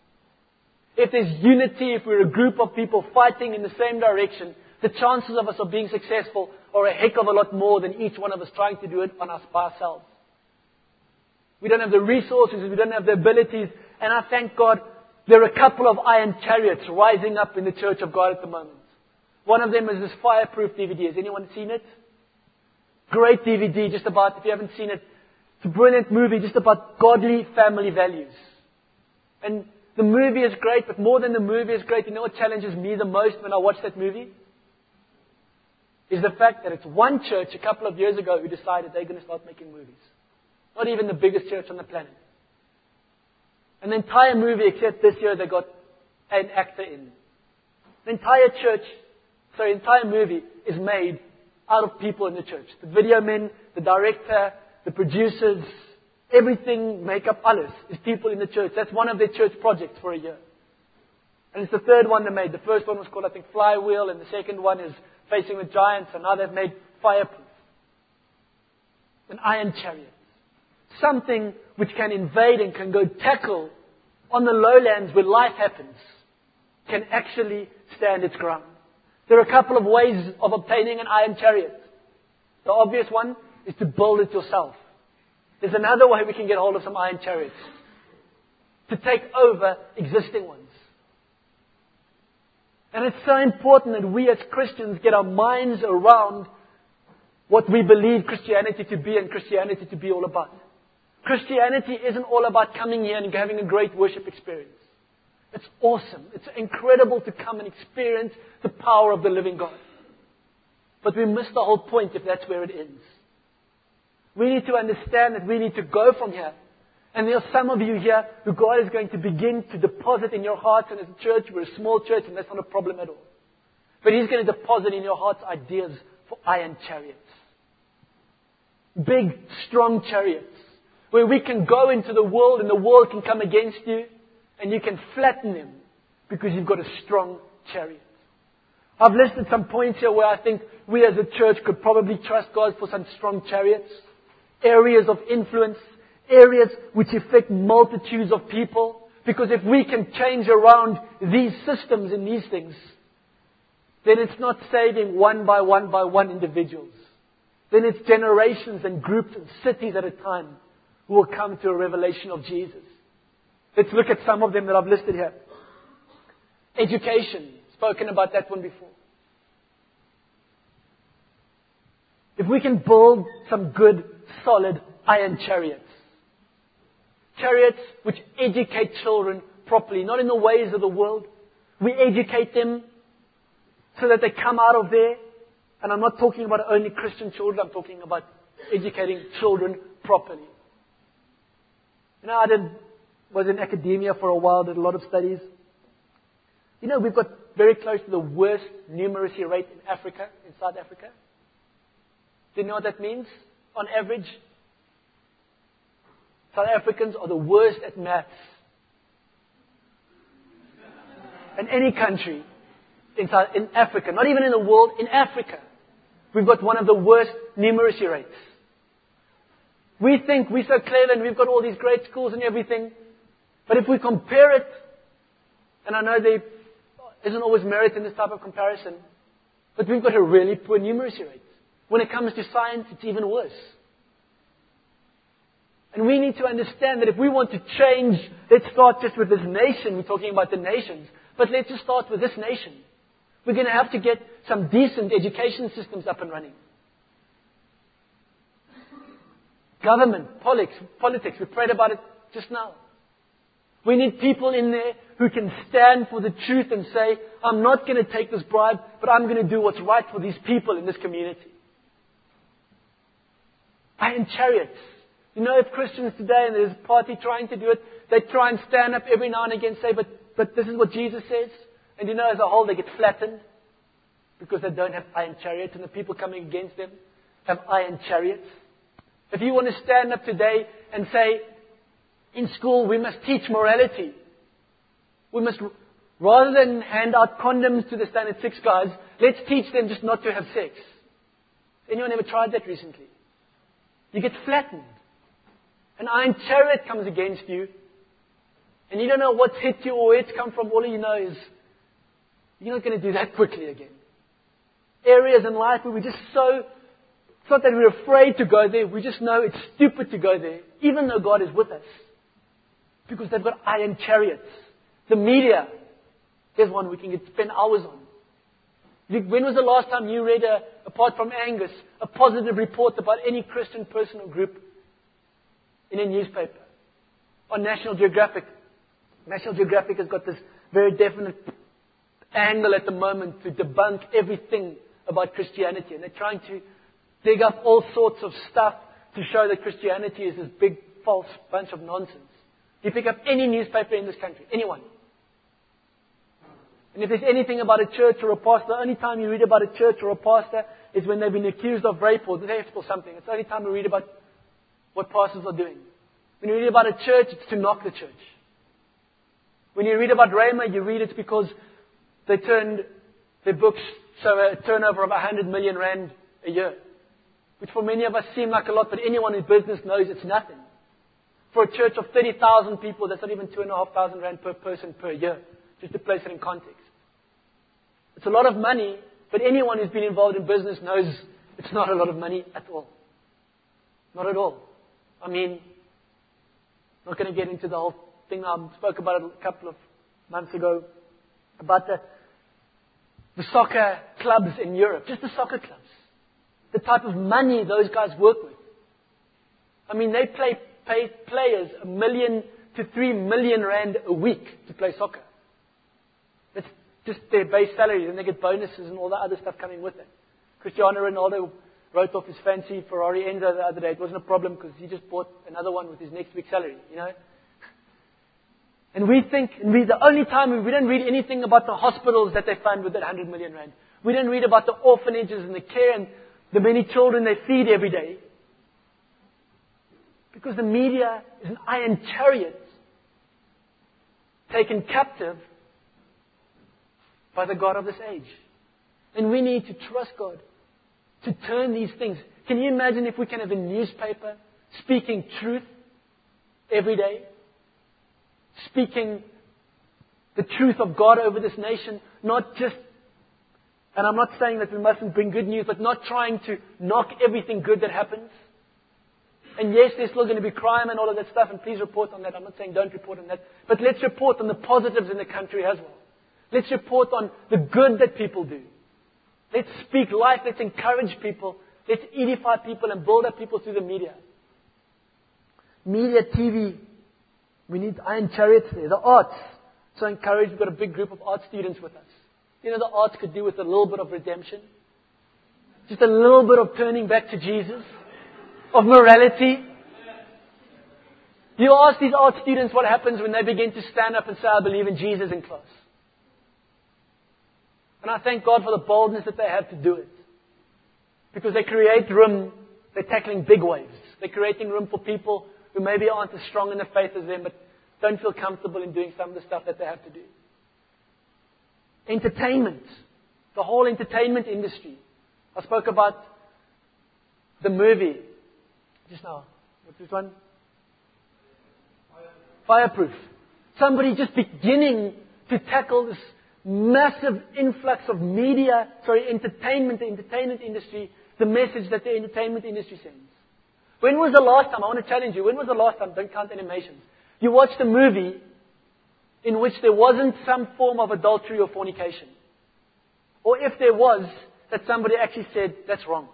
If there's unity, if we're a group of people fighting in the same direction, the chances of us of being successful are a heck of a lot more than each one of us trying to do it on us by ourselves. We don't have the resources, we don't have the abilities, and I thank God there are a couple of iron chariots rising up in the church of God at the moment. One of them is this Fireproof DVD. Has anyone seen it? Great DVD, just about, if you haven't seen it, it's a brilliant movie just about godly family values. And the movie is great, but more than the movie is great, you know what challenges me the most when I watch that movie? Is the fact that it's one church a couple of years ago who decided they're going to start making movies. Not even the biggest church on the planet. And the entire movie, except this year, they got an actor in. The entire movie is made out of people in the church. The video men, the director, the producers, everything, makeup, alles, is people in the church. That's one of their church projects for a year. And it's the third one they made. The first one was called, I think, Flywheel, and the second one is Facing the Giants, and now they've made Fireproof. An iron chariot. Something which can invade and can go tackle on the lowlands where life happens, can actually stand its ground. There are a couple of ways of obtaining an iron chariot. The obvious one is to build it yourself. There's another way we can get hold of some iron chariots. To take over existing ones. And it's so important that we as Christians get our minds around what we believe Christianity to be and Christianity to be all about. Christianity isn't all about coming here and having a great worship experience. It's awesome. It's incredible to come and experience the power of the living God. But we miss the whole point if that's where it ends. We need to understand that we need to go from here. And there are some of you here who God is going to begin to deposit in your hearts, and as a church, we're a small church and that's not a problem at all. But He's going to deposit in your hearts ideas for iron chariots. Big, strong chariots. Where we can go into the world and the world can come against you and you can flatten them because you've got a strong chariot. I've listed some points here where I think we as a church could probably trust God for some strong chariots. Areas of influence. Areas which affect multitudes of people. Because if we can change around these systems and these things, then it's not saving one by one individuals. Then it's generations and groups and cities at a time who will come to a revelation of Jesus. Let's look at some of them that I've listed here. Education. Spoken about that one before. If we can build some good, solid iron chariots. Chariots which educate children properly, not in the ways of the world. We educate them so that they come out of there. And I'm not talking about only Christian children, I'm talking about educating children properly. You know, was in academia for a while, did a lot of studies. You know, we've got very close to the worst numeracy rate in Africa, in South Africa. Do you know what that means? On average, South Africans are the worst at maths. In any country. in Africa, not even in the world, in Africa, we've got one of the worst numeracy rates. We think we're so clever and we've got all these great schools and everything. But if we compare it, and I know there isn't always merit in this type of comparison, but we've got a really poor numeracy rate. When it comes to science, it's even worse. And we need to understand that if we want to change, let's start just with this nation. We're talking about the nations. But let's just start with this nation. We're going to have to get some decent education systems up and running. Government, politics, we prayed about it just now. We need people in there who can stand for the truth and say, I'm not going to take this bribe, but I'm going to do what's right for these people in this community. Iron chariots. You know, if Christians today, and there's a party trying to do it, they try and stand up every now and again and say, but this is what Jesus says. And you know, as a whole, they get flattened because they don't have iron chariots, and the people coming against them have iron chariots. If you want to stand up today and say, in school we must teach morality. We must, rather than hand out condoms to the Standard 6 guys, let's teach them just not to have sex. Anyone ever tried that recently? You get flattened. An iron chariot comes against you, and you don't know what's hit you or where it's come from. All you know is, you're not going to do that quickly again. Areas in life where we're just so, it's not that we're afraid to go there, we just know it's stupid to go there, even though God is with us. Because they've got iron chariots. The media, there's one we can spend hours on. When was the last time you read, apart from Angus, a positive report about any Christian person or group in a newspaper? On National Geographic. National Geographic has got this very definite angle at the moment to debunk everything about Christianity. And they're trying to dig up all sorts of stuff to show that Christianity is this big, false bunch of nonsense. You pick up any newspaper in this country, anyone. And if there's anything about a church or a pastor, the only time you read about a church or a pastor is when they've been accused of rape or theft or something. It's the only time we read about what pastors are doing. When you read about a church, it's to knock the church. When you read about Rhema, you read it because they turned their books so a turnover of 100 million rand a year. Which for many of us seem like a lot, but anyone in business knows it's nothing. For a church of 30,000 people, that's not even 2,500 rand per person per year. Just to place it in context. It's a lot of money, but anyone who's been involved in business knows it's not a lot of money at all. Not at all. I mean, I'm not going to get into the whole thing. I spoke about it a couple of months ago, about the soccer clubs in Europe. Just the soccer clubs. The type of money those guys work with. I mean, they pay players 1 million to 3 million rand a week to play soccer. That's just their base salary. Then they get bonuses and all the other stuff coming with it. Cristiano Ronaldo wrote off his fancy Ferrari Enzo the other day. It wasn't a problem because he just bought another one with his next week's salary, you know. And we think, the only time we don't read anything about the hospitals that they fund with that 100 million rand. We don't read about the orphanages and the care and the many children they feed every day. Because the media is an iron chariot taken captive by the God of this age. And we need to trust God to turn these things. Can you imagine if we can have a newspaper speaking truth every day? Speaking the truth of God over this nation, not just, and I'm not saying that we mustn't bring good news, but not trying to knock everything good that happens. And yes, there's still going to be crime and all of that stuff, and please report on that. I'm not saying don't report on that. But let's report on the positives in the country as well. Let's report on the good that people do. Let's speak life. Let's encourage people. Let's edify people and build up people through the media. Media, TV. We need iron chariots there. The arts. So encouraged. We've got a big group of art students with us. You know, the arts could do with a little bit of redemption. Just a little bit of turning back to Jesus. Of morality. You ask these art students what happens when they begin to stand up and say, I believe in Jesus in class. And I thank God for the boldness that they have to do it. Because they create room, they're tackling big waves. They're creating room for people who maybe aren't as strong in the faith as them, but don't feel comfortable in doing some of the stuff that they have to do. Entertainment. The whole entertainment industry. I spoke about the movie just now. What's this one? Fireproof. Somebody just beginning to tackle this massive influx of entertainment, the entertainment industry, the message that the entertainment industry sends. When was the last time, I want to challenge you, when was the last time, don't count animations, you watched a movie in which there wasn't some form of adultery or fornication? Or if there was, that somebody actually said, that's wrong.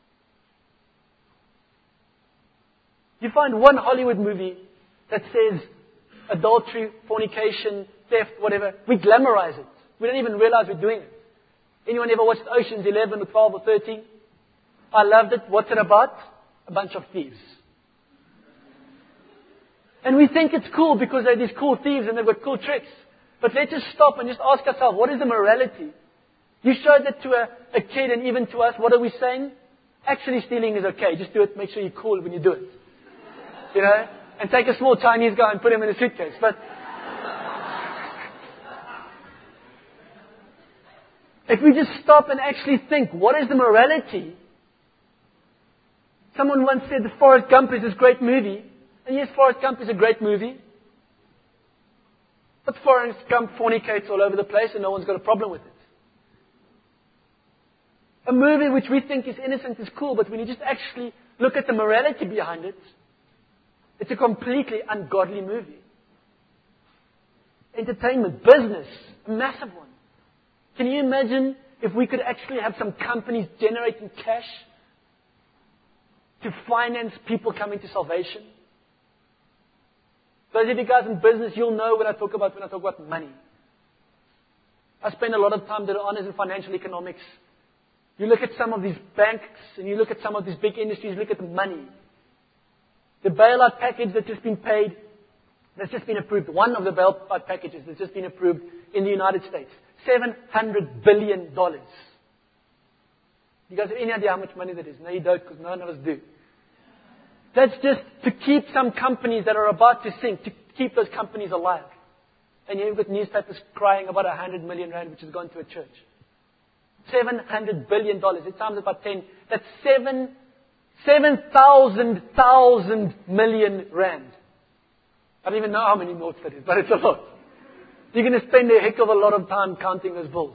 You find one Hollywood movie that says adultery, fornication, theft, whatever, we glamorize it. We don't even realize we're doing it. Anyone ever watched Ocean's 11 or 12 or 13? I loved it. What's it about? A bunch of thieves. And we think it's cool because they're these cool thieves and they've got cool tricks. But let's just stop and just ask ourselves, what is the morality? You showed that to a kid and even to us, what are we saying? Actually stealing is okay. Just do it. Make sure you're cool when you do it. You know? And take a small Chinese guy and put him in a suitcase. But if we just stop and actually think, what is the morality? Someone once said that Forrest Gump is this great movie. And yes, Forrest Gump is a great movie. But Forrest Gump fornicates all over the place and no one's got a problem with it. A movie which we think is innocent is cool, but when you just actually look at the morality behind it, it's a completely ungodly movie. Entertainment, business, a massive one. Can you imagine if we could actually have some companies generating cash to finance people coming to salvation? Those of you guys in business, you'll know when I talk about money. I spend a lot of time doing honors in financial economics. You look at some of these banks and you look at some of these big industries, look at the money. The bailout package that's just been paid, that's just been approved. One of the bailout packages that's just been approved in the United States. $700 billion. You guys have any idea how much money that is? No, you don't, because none of us do. That's just to keep some companies that are about to sink, to keep those companies alive. And you've got newspapers crying about 100 million rand, which has gone to a church. $700 billion. It sounds about 10. That's 7,000 million rand. I don't even know how many notes that is, but it's a lot. You're going to spend a heck of a lot of time counting those bills.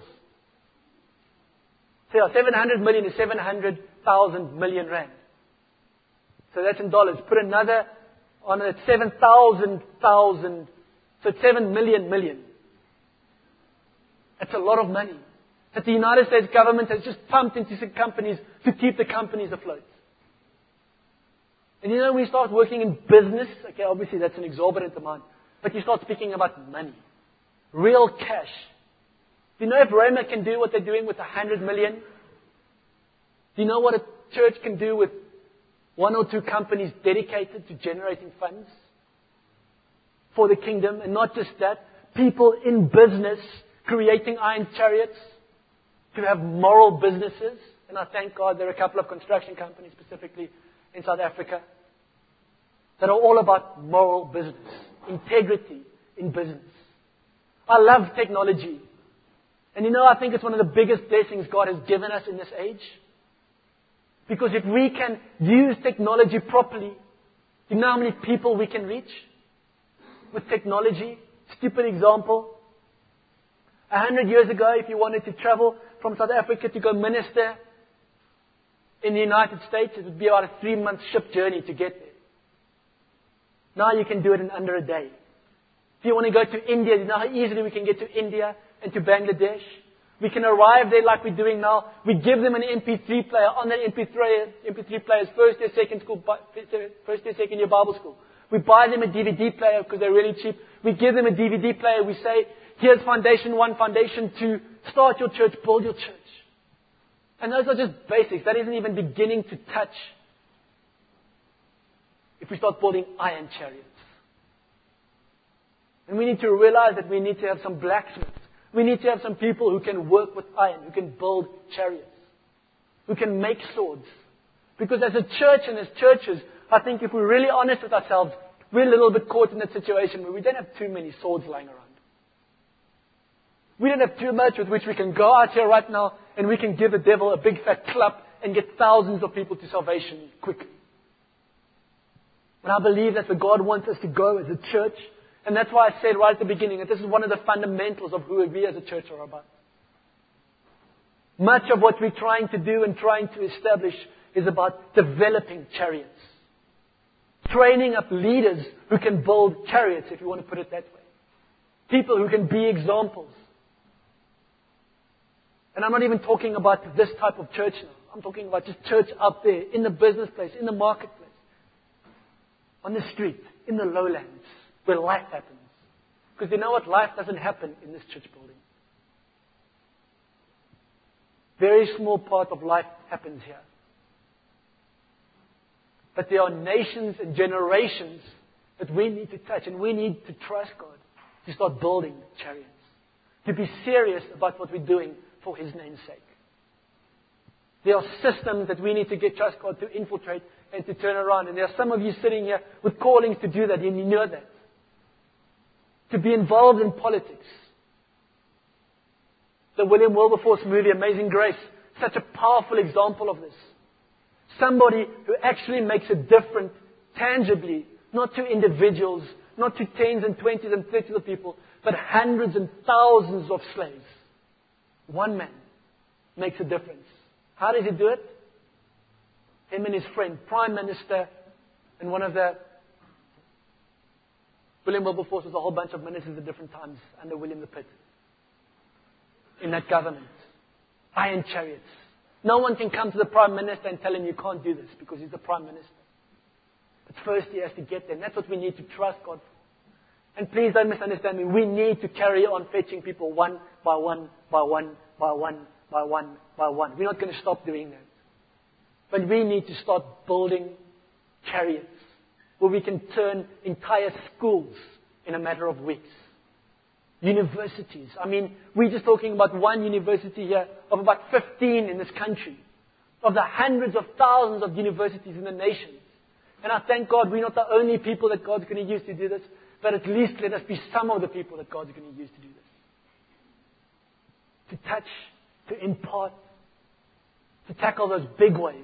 So yeah, 700 million is 700,000 million rand. So that's in dollars. Put another on it, 7,000. So it's 7 million. That's a lot of money that the United States government has just pumped into some companies to keep the companies afloat. And you know, when you start working in business, okay, obviously that's an exorbitant amount, but you start speaking about money. Real cash. Do you know if Rhema can do what they're doing with 100 million? Do you know what a church can do with one or two companies dedicated to generating funds for the kingdom? And not just that, people in business creating iron chariots to have moral businesses. And I thank God there are a couple of construction companies specifically in South Africa that are all about moral business, integrity in business. I love technology. And you know, I think it's one of the biggest blessings God has given us in this age. Because if we can use technology properly, you know how many people we can reach with technology? Stupid example. 100 years ago, if you wanted to travel from South Africa to go minister in the United States, it would be about a 3-month ship journey to get there. Now you can do it in under a day. If you want to go to India, you know how easily we can get to India and to Bangladesh? We can arrive there like we're doing now. We give them an MP3 player. On that MP3 player is first year, second year Bible school. We buy them a DVD player because they're really cheap. We give them a DVD player. We say, here's Foundation 1, Foundation 2. Start your church, build your church. And those are just basics. That isn't even beginning to touch if we start building iron chariots. And we need to realize that we need to have some blacksmiths. We need to have some people who can work with iron, who can build chariots, who can make swords. Because as a church and as churches, I think if we're really honest with ourselves, we're a little bit caught in that situation where we don't have too many swords lying around. We don't have too much with which we can go out here right now and we can give the devil a big fat clap and get thousands of people to salvation quickly. But I believe that's where God wants us to go as a church. And that's why I said right at the beginning that this is one of the fundamentals of who we as a church are about. Much of what we're trying to do and trying to establish is about developing chariots. Training up leaders who can build chariots, if you want to put it that way. People who can be examples. And I'm not even talking about this type of church now. I'm talking about just church out there, in the business place, in the marketplace, on the street, in the lowlands, where life happens. Because you know what? Life doesn't happen in this church building. Very small part of life happens here. But there are nations and generations that we need to touch, and we need to trust God to start building chariots. To be serious about what we're doing for His name's sake. There are systems that we need to trust God to infiltrate and to turn around. And there are some of you sitting here with callings to do that, and you know that. To be involved in politics. The William Wilberforce movie, Amazing Grace, such a powerful example of this. Somebody who actually makes a difference tangibly, not to individuals, not to tens and twenties and thirties of people, but hundreds and thousands of slaves. One man makes a difference. How does he do it? Him and his friend, Prime Minister, and one of the... William Wilberforce was a whole bunch of ministers at different times under William the Pitt. In that government. Iron chariots. No one can come to the Prime Minister and tell him you can't do this because he's the Prime Minister. But first he has to get there. And that's what we need to trust God for. And please don't misunderstand me. We need to carry on fetching people one by one, by one, by one, by one, by one. We're not going to stop doing that. But we need to start building chariots where we can turn entire schools in a matter of weeks. Universities. I mean, we're just talking about one university here of about 15 in this country. Of the hundreds of thousands of universities in the nation. And I thank God we're not the only people that God's going to use to do this, but at least let us be some of the people that God's going to use to do this. To touch, to impart, to tackle those big waves.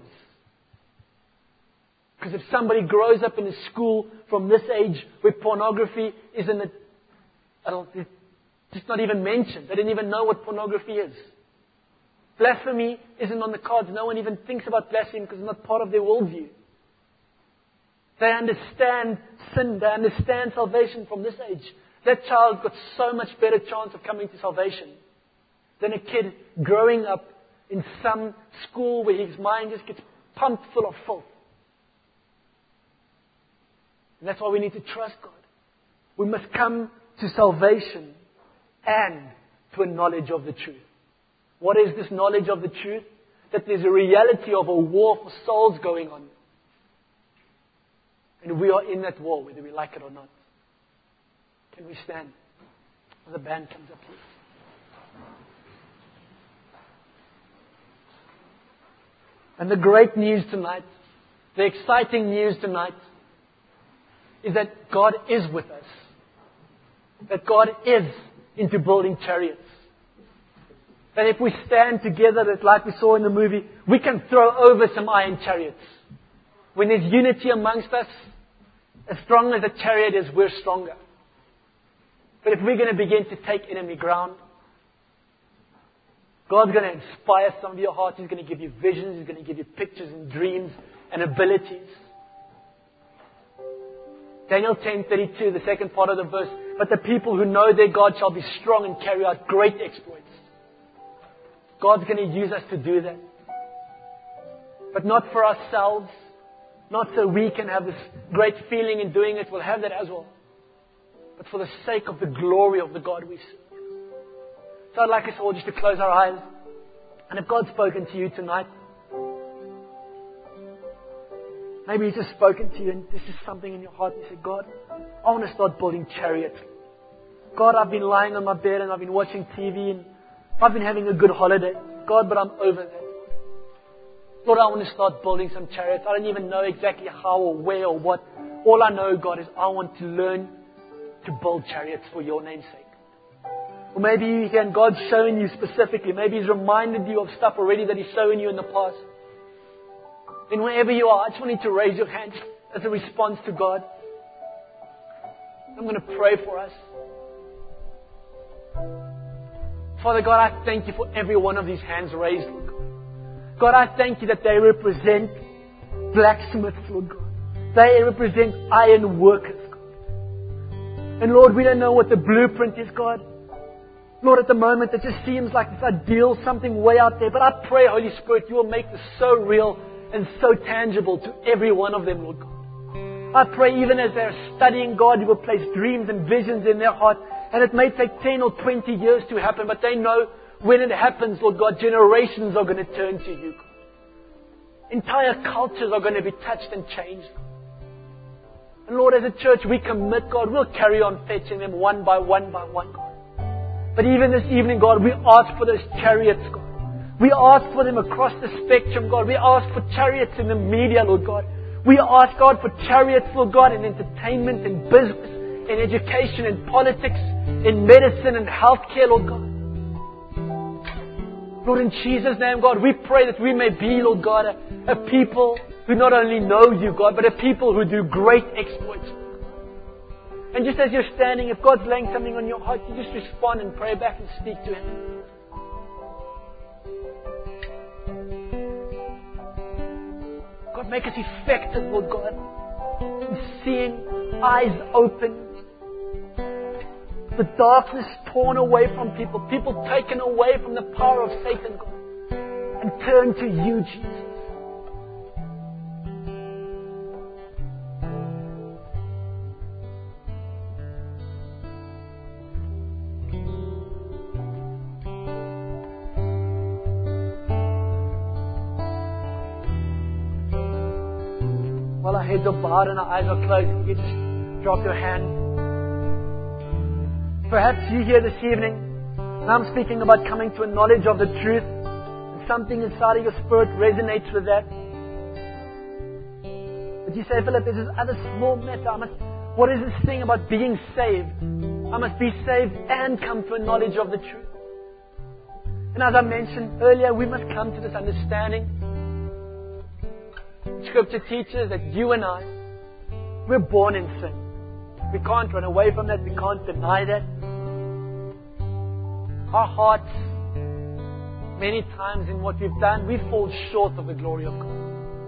Because if somebody grows up in a school from this age where pornography isn't it's not even mentioned. They didn't even know what pornography is. Blasphemy isn't on the cards. No one even thinks about blasphemy because it's not part of their worldview. They understand sin. They understand salvation from this age. That child got so much better chance of coming to salvation than a kid growing up in some school where his mind just gets pumped full of filth. And that's why we need to trust God. We must come to salvation and to a knowledge of the truth. What is this knowledge of the truth? That there's a reality of a war for souls going on. And we are in that war, whether we like it or not. Can we stand? The band comes up, please. And the great news tonight, the exciting news tonight, is that God is with us. That God is into building chariots. That if we stand together, that like we saw in the movie, we can throw over some iron chariots. When there's unity amongst us, as strong as a chariot is, we're stronger. But if we're going to begin to take enemy ground, God's going to inspire some of your hearts. He's going to give you visions. He's going to give you pictures and dreams and abilities. Daniel 10:32, the second part of the verse. But the people who know their God shall be strong and carry out great exploits. God's going to use us to do that. But not for ourselves. Not so we can have this great feeling in doing it. We'll have that as well. But for the sake of the glory of the God we serve. So I'd like us all just to close our eyes. And if God's spoken to you tonight, maybe He's just spoken to you and this is something in your heart. You say, God, I want to start building chariots. God, I've been lying on my bed and I've been watching TV and I've been having a good holiday. God, but I'm over that. Lord, I want to start building some chariots. I don't even know exactly how or where or what. All I know, God, is I want to learn to build chariots for your name's sake. Or maybe you hear and God's showing you specifically. Maybe He's reminded you of stuff already that He's showing you in the past. Then wherever you are, I just want you to raise your hand as a response to God. I'm going to pray for us. Father God, I thank You for every one of these hands raised, Lord God. God, I thank You that they represent blacksmiths, Lord God. They represent iron workers, God. And Lord, we don't know what the blueprint is, God. Lord, at the moment it just seems like this ideal, something way out there. But I pray, Holy Spirit, You will make this so real and so tangible to every one of them, Lord God. I pray even as they're studying, God, You will place dreams and visions in their heart. And it may take 10 or 20 years to happen, but they know when it happens, Lord God, generations are going to turn to You, God. Entire cultures are going to be touched and changed. And Lord, as a church, we commit, God, we'll carry on fetching them one by one, God. But even this evening, God, we ask for those chariots, God. We ask for them across the spectrum, God. We ask for chariots in the media, Lord God. We ask, God, for chariots, Lord God, in entertainment, in business, in education, in politics, in medicine and healthcare, Lord God. Lord, in Jesus' name, God, we pray that we may be, Lord God, a people who not only know You, God, but a people who do great exploits. And just as you're standing, if God's laying something on your heart, you just respond and pray back and speak to Him. God, make us effective, Lord God, in seeing, eyes open, the darkness torn away from people, people taken away from the power of Satan, God, and turn to You, Jesus. While our heads are bowed and our eyes are closed, if you could just drop your hand. Perhaps you here this evening, and I'm speaking about coming to a knowledge of the truth, and something inside of your spirit resonates with that. But you say, Philip, there's this other small matter. What is this thing about being saved? I must be saved and come to a knowledge of the truth. And as I mentioned earlier, we must come to this understanding. Scripture teaches that you and I, we're born in sin. We can't run away from that. We can't deny that. Our hearts, many times in what we've done, we fall short of the glory of God.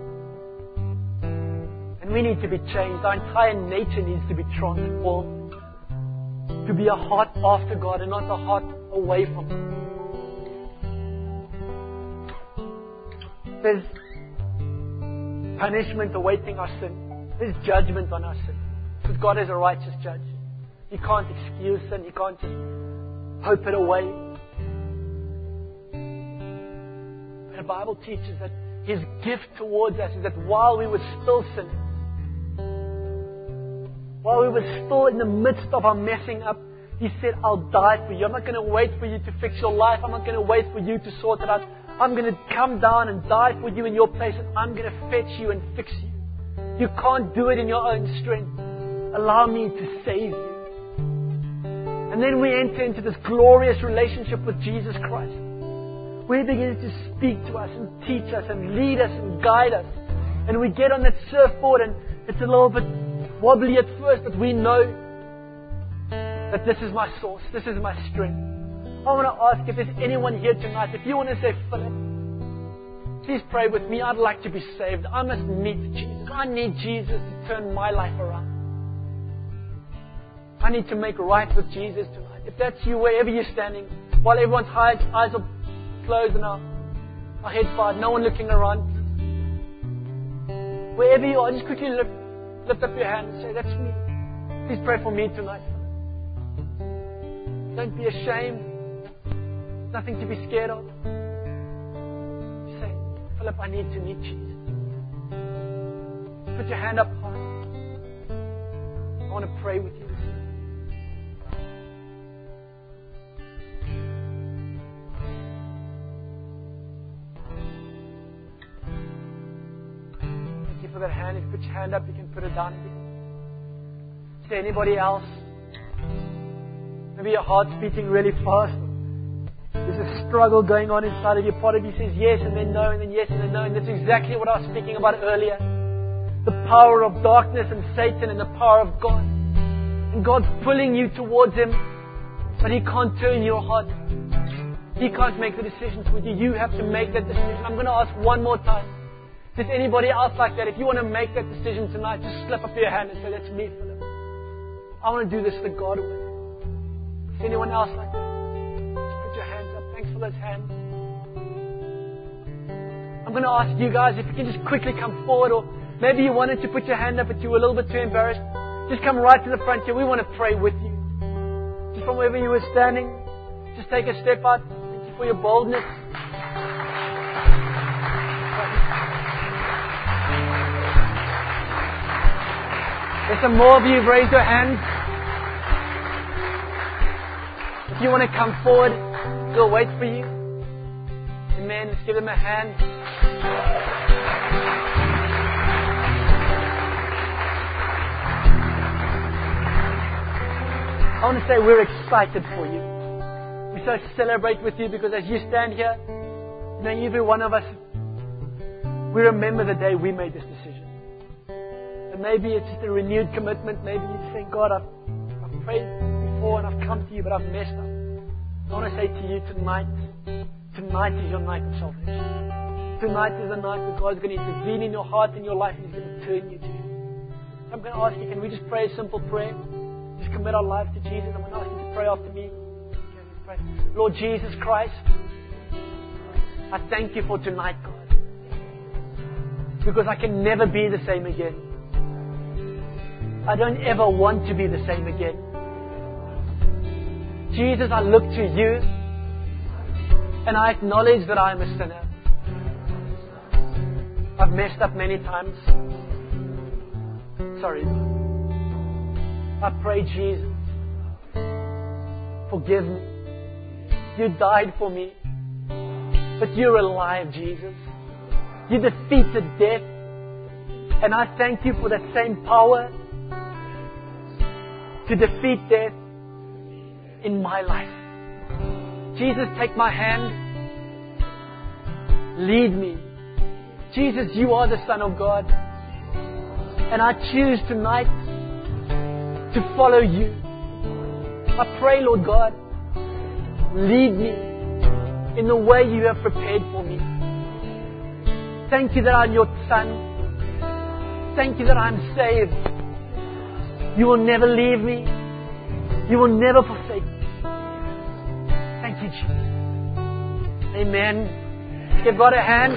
And we need to be changed. Our entire nature needs to be transformed. To be a heart after God and not a heart away from God. There's punishment awaiting our sin. There's judgment on our sin. Because God is a righteous judge. He can't excuse sin. He can't just hope it away. And the Bible teaches that His gift towards us is that while we were still sinners, while we were still in the midst of our messing up, He said, I'll die for you. I'm not going to wait for you to fix your life. I'm not going to wait for you to sort it out. I'm going to come down and die for you in your place, and I'm going to fetch you and fix you. You can't do it in your own strength. Allow me to save you. And then we enter into this glorious relationship with Jesus Christ, where He begins to speak to us and teach us and lead us and guide us. And we get on that surfboard, and it's a little bit wobbly at first, but we know that this is my source, this is my strength. I want to ask if there's anyone here tonight, if you want to say, Philip, please pray with me. I'd like to be saved. I must meet Jesus. I need Jesus to turn my life around. I need to make right with Jesus tonight. If that's you, wherever you're standing, while everyone's eyes are closed and our heads bowed, no one looking around. Wherever you are, just quickly lift up your hand and say, that's me. Please pray for me tonight. Don't be ashamed. Nothing to be scared of. You say, Philip, I need to meet Jesus. Put your hand up high. I want to pray with you this evening. Thank you for that hand. If you put your hand up, you can put it down again. Is there anybody else? Maybe your heart's beating really fast. There's a struggle going on inside of you. Part of you says yes and then no and then yes and then no. And that's exactly what I was speaking about earlier. The power of darkness and Satan and the power of God. And God's pulling you towards Him, but He can't turn your heart. He can't make the decisions with you. You have to make that decision. I'm going to ask one more time. Is anybody else like that? If you want to make that decision tonight, just slip up your hand and say, that's me, Philip. I want to do this the God way. Is anyone else like that? Just put your hands up. Thanks for those hands. I'm going to ask you guys if you can just quickly come forward, or maybe you wanted to put your hand up but you were a little bit too embarrassed. Just come right to the front here. We want to pray with you. Just from wherever you were standing, just take a step out. Thank you for your boldness. There's some more of you who've raised your hands. If you want to come forward, we'll wait for you. Amen. Let's give them a hand. I want to say we're excited for you. We so celebrate with you because as you stand here, every one of us, we remember the day we made this decision. And maybe it's just a renewed commitment. Maybe you just think, God, I've prayed before and I've come to you, but I've messed up. I want to say to you tonight is your night of salvation. Tonight is the night where God's going to intervene in your heart and your life and He's going to turn you to Him. I'm going to ask you, can we just pray a simple prayer? Just commit our life to Jesus. I'm going to ask you to pray after me. Okay, let's pray. Lord Jesus Christ, I thank you for tonight, God. Because I can never be the same again. I don't ever want to be the same again. Jesus, I look to you and I acknowledge that I am a sinner. I've messed up many times. Sorry. I pray, Jesus, forgive me. You died for me, but you're alive, Jesus. You defeated death, and I thank you for that same power to defeat death in my life. Jesus, take my hand. Lead me. Jesus, you are the Son of God. And I choose tonight to follow you. I pray, Lord God, lead me in the way you have prepared for me. Thank you that I'm your son. Thank you that I'm saved. You will never leave me. You will never forsake me. Thank you, Jesus. Amen. Give God a hand.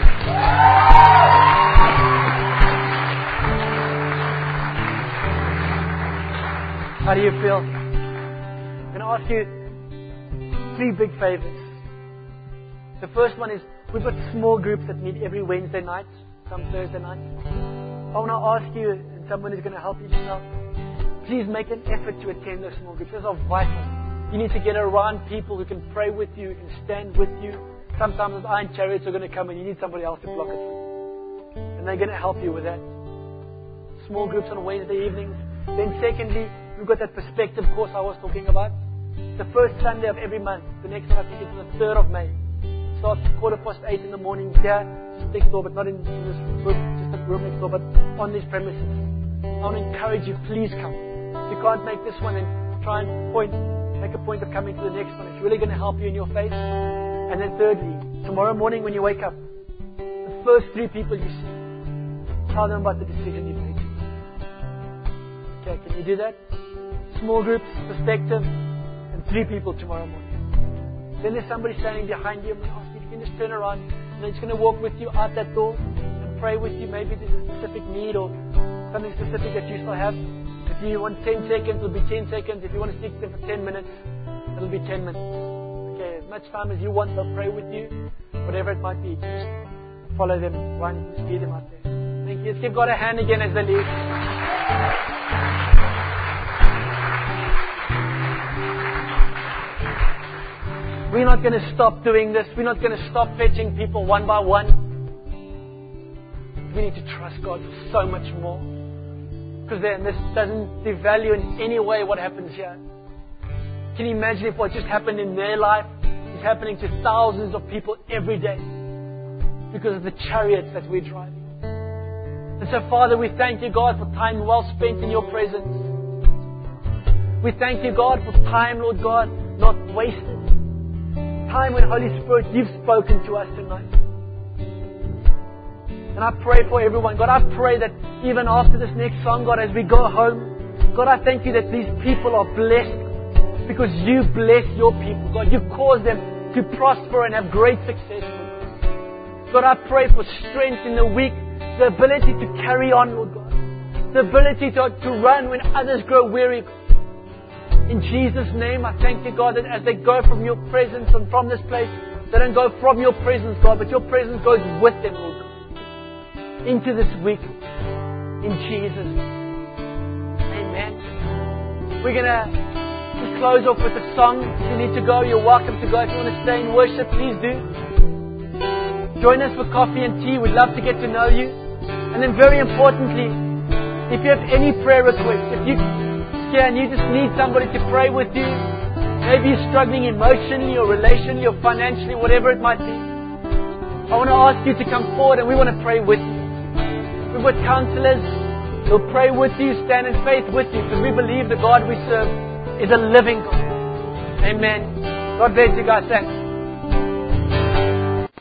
How do you feel? I'm going to ask you 3 big favors. The first one is, we've got small groups that meet every Wednesday night, some Thursday night. I want to ask you, and someone is going to help you just now, please make an effort to attend those small groups. Those are vital. You need to get around people who can pray with you, who can stand with you. Sometimes those iron chariots are going to come and you need somebody else to block it for. And they're going to help you with that. Small groups on Wednesday evenings. Then secondly, we've got that perspective course I was talking about. The first Sunday of every month. The next one I think is the 3rd of May. It starts at 8:15 in the morning here, just next door, but not in this room, just the room next door, but on these premises. I want to encourage you, please come. If you can't make this one, then try and make a point of coming to the next one. It's really going to help you in your faith. And then thirdly, tomorrow morning when you wake up, the first 3 people you see, tell them about the decision you made. Okay, can you do that? Small groups, perspective, and 3 people tomorrow morning. Then there's somebody standing behind you. I'm going to ask you if you can just turn around, and they're just going to walk with you out that door and pray with you. Maybe there's a specific need or something specific that you still have. If you want 10 seconds, it'll be 10 seconds. If you want to speak to them for 10 minutes, it'll be 10 minutes. Okay, as much time as you want, they'll pray with you. Whatever it might be, just follow them, run, just lead them out there. Thank you. Let's give God a hand again as they lead. We're not going to stop doing this. We're not going to stop fetching people one by one. We need to trust God for so much more. Because then this doesn't devalue in any way what happens here. Can you imagine if what just happened in their life is happening to thousands of people every day because of the chariots that we're driving? And so, Father, we thank you, God, for time well spent in your presence. We thank you, God, for time, Lord God, not wasted. Time when, Holy Spirit, you've spoken to us tonight. And I pray for everyone. God, I pray that even after this next song, God, as we go home, God, I thank you that these people are blessed because you bless your people. God, you cause them to prosper and have great success. God, I pray for strength in the weak, the ability to carry on, Lord God. The ability to run when others grow weary. In Jesus' name, I thank you, God, that as they go from your presence and from this place, they don't go from your presence, God, but your presence goes with them, Lord God, into this week. In Jesus' name. Amen. We're going to just close off with a song. If you need to go, you're welcome to go. If you want to stay in worship, please do. Join us for coffee and tea. We'd love to get to know you. And then very importantly, if you have any prayer requests, if you can, you just need somebody to pray with you. Maybe you're struggling emotionally or relationally or financially, whatever it might be. I want to ask you to come forward and we want to pray with you. We've got counselors who'll pray with you, stand in faith with you, because we believe the God we serve is a living God. Amen. God bless you guys. Thanks.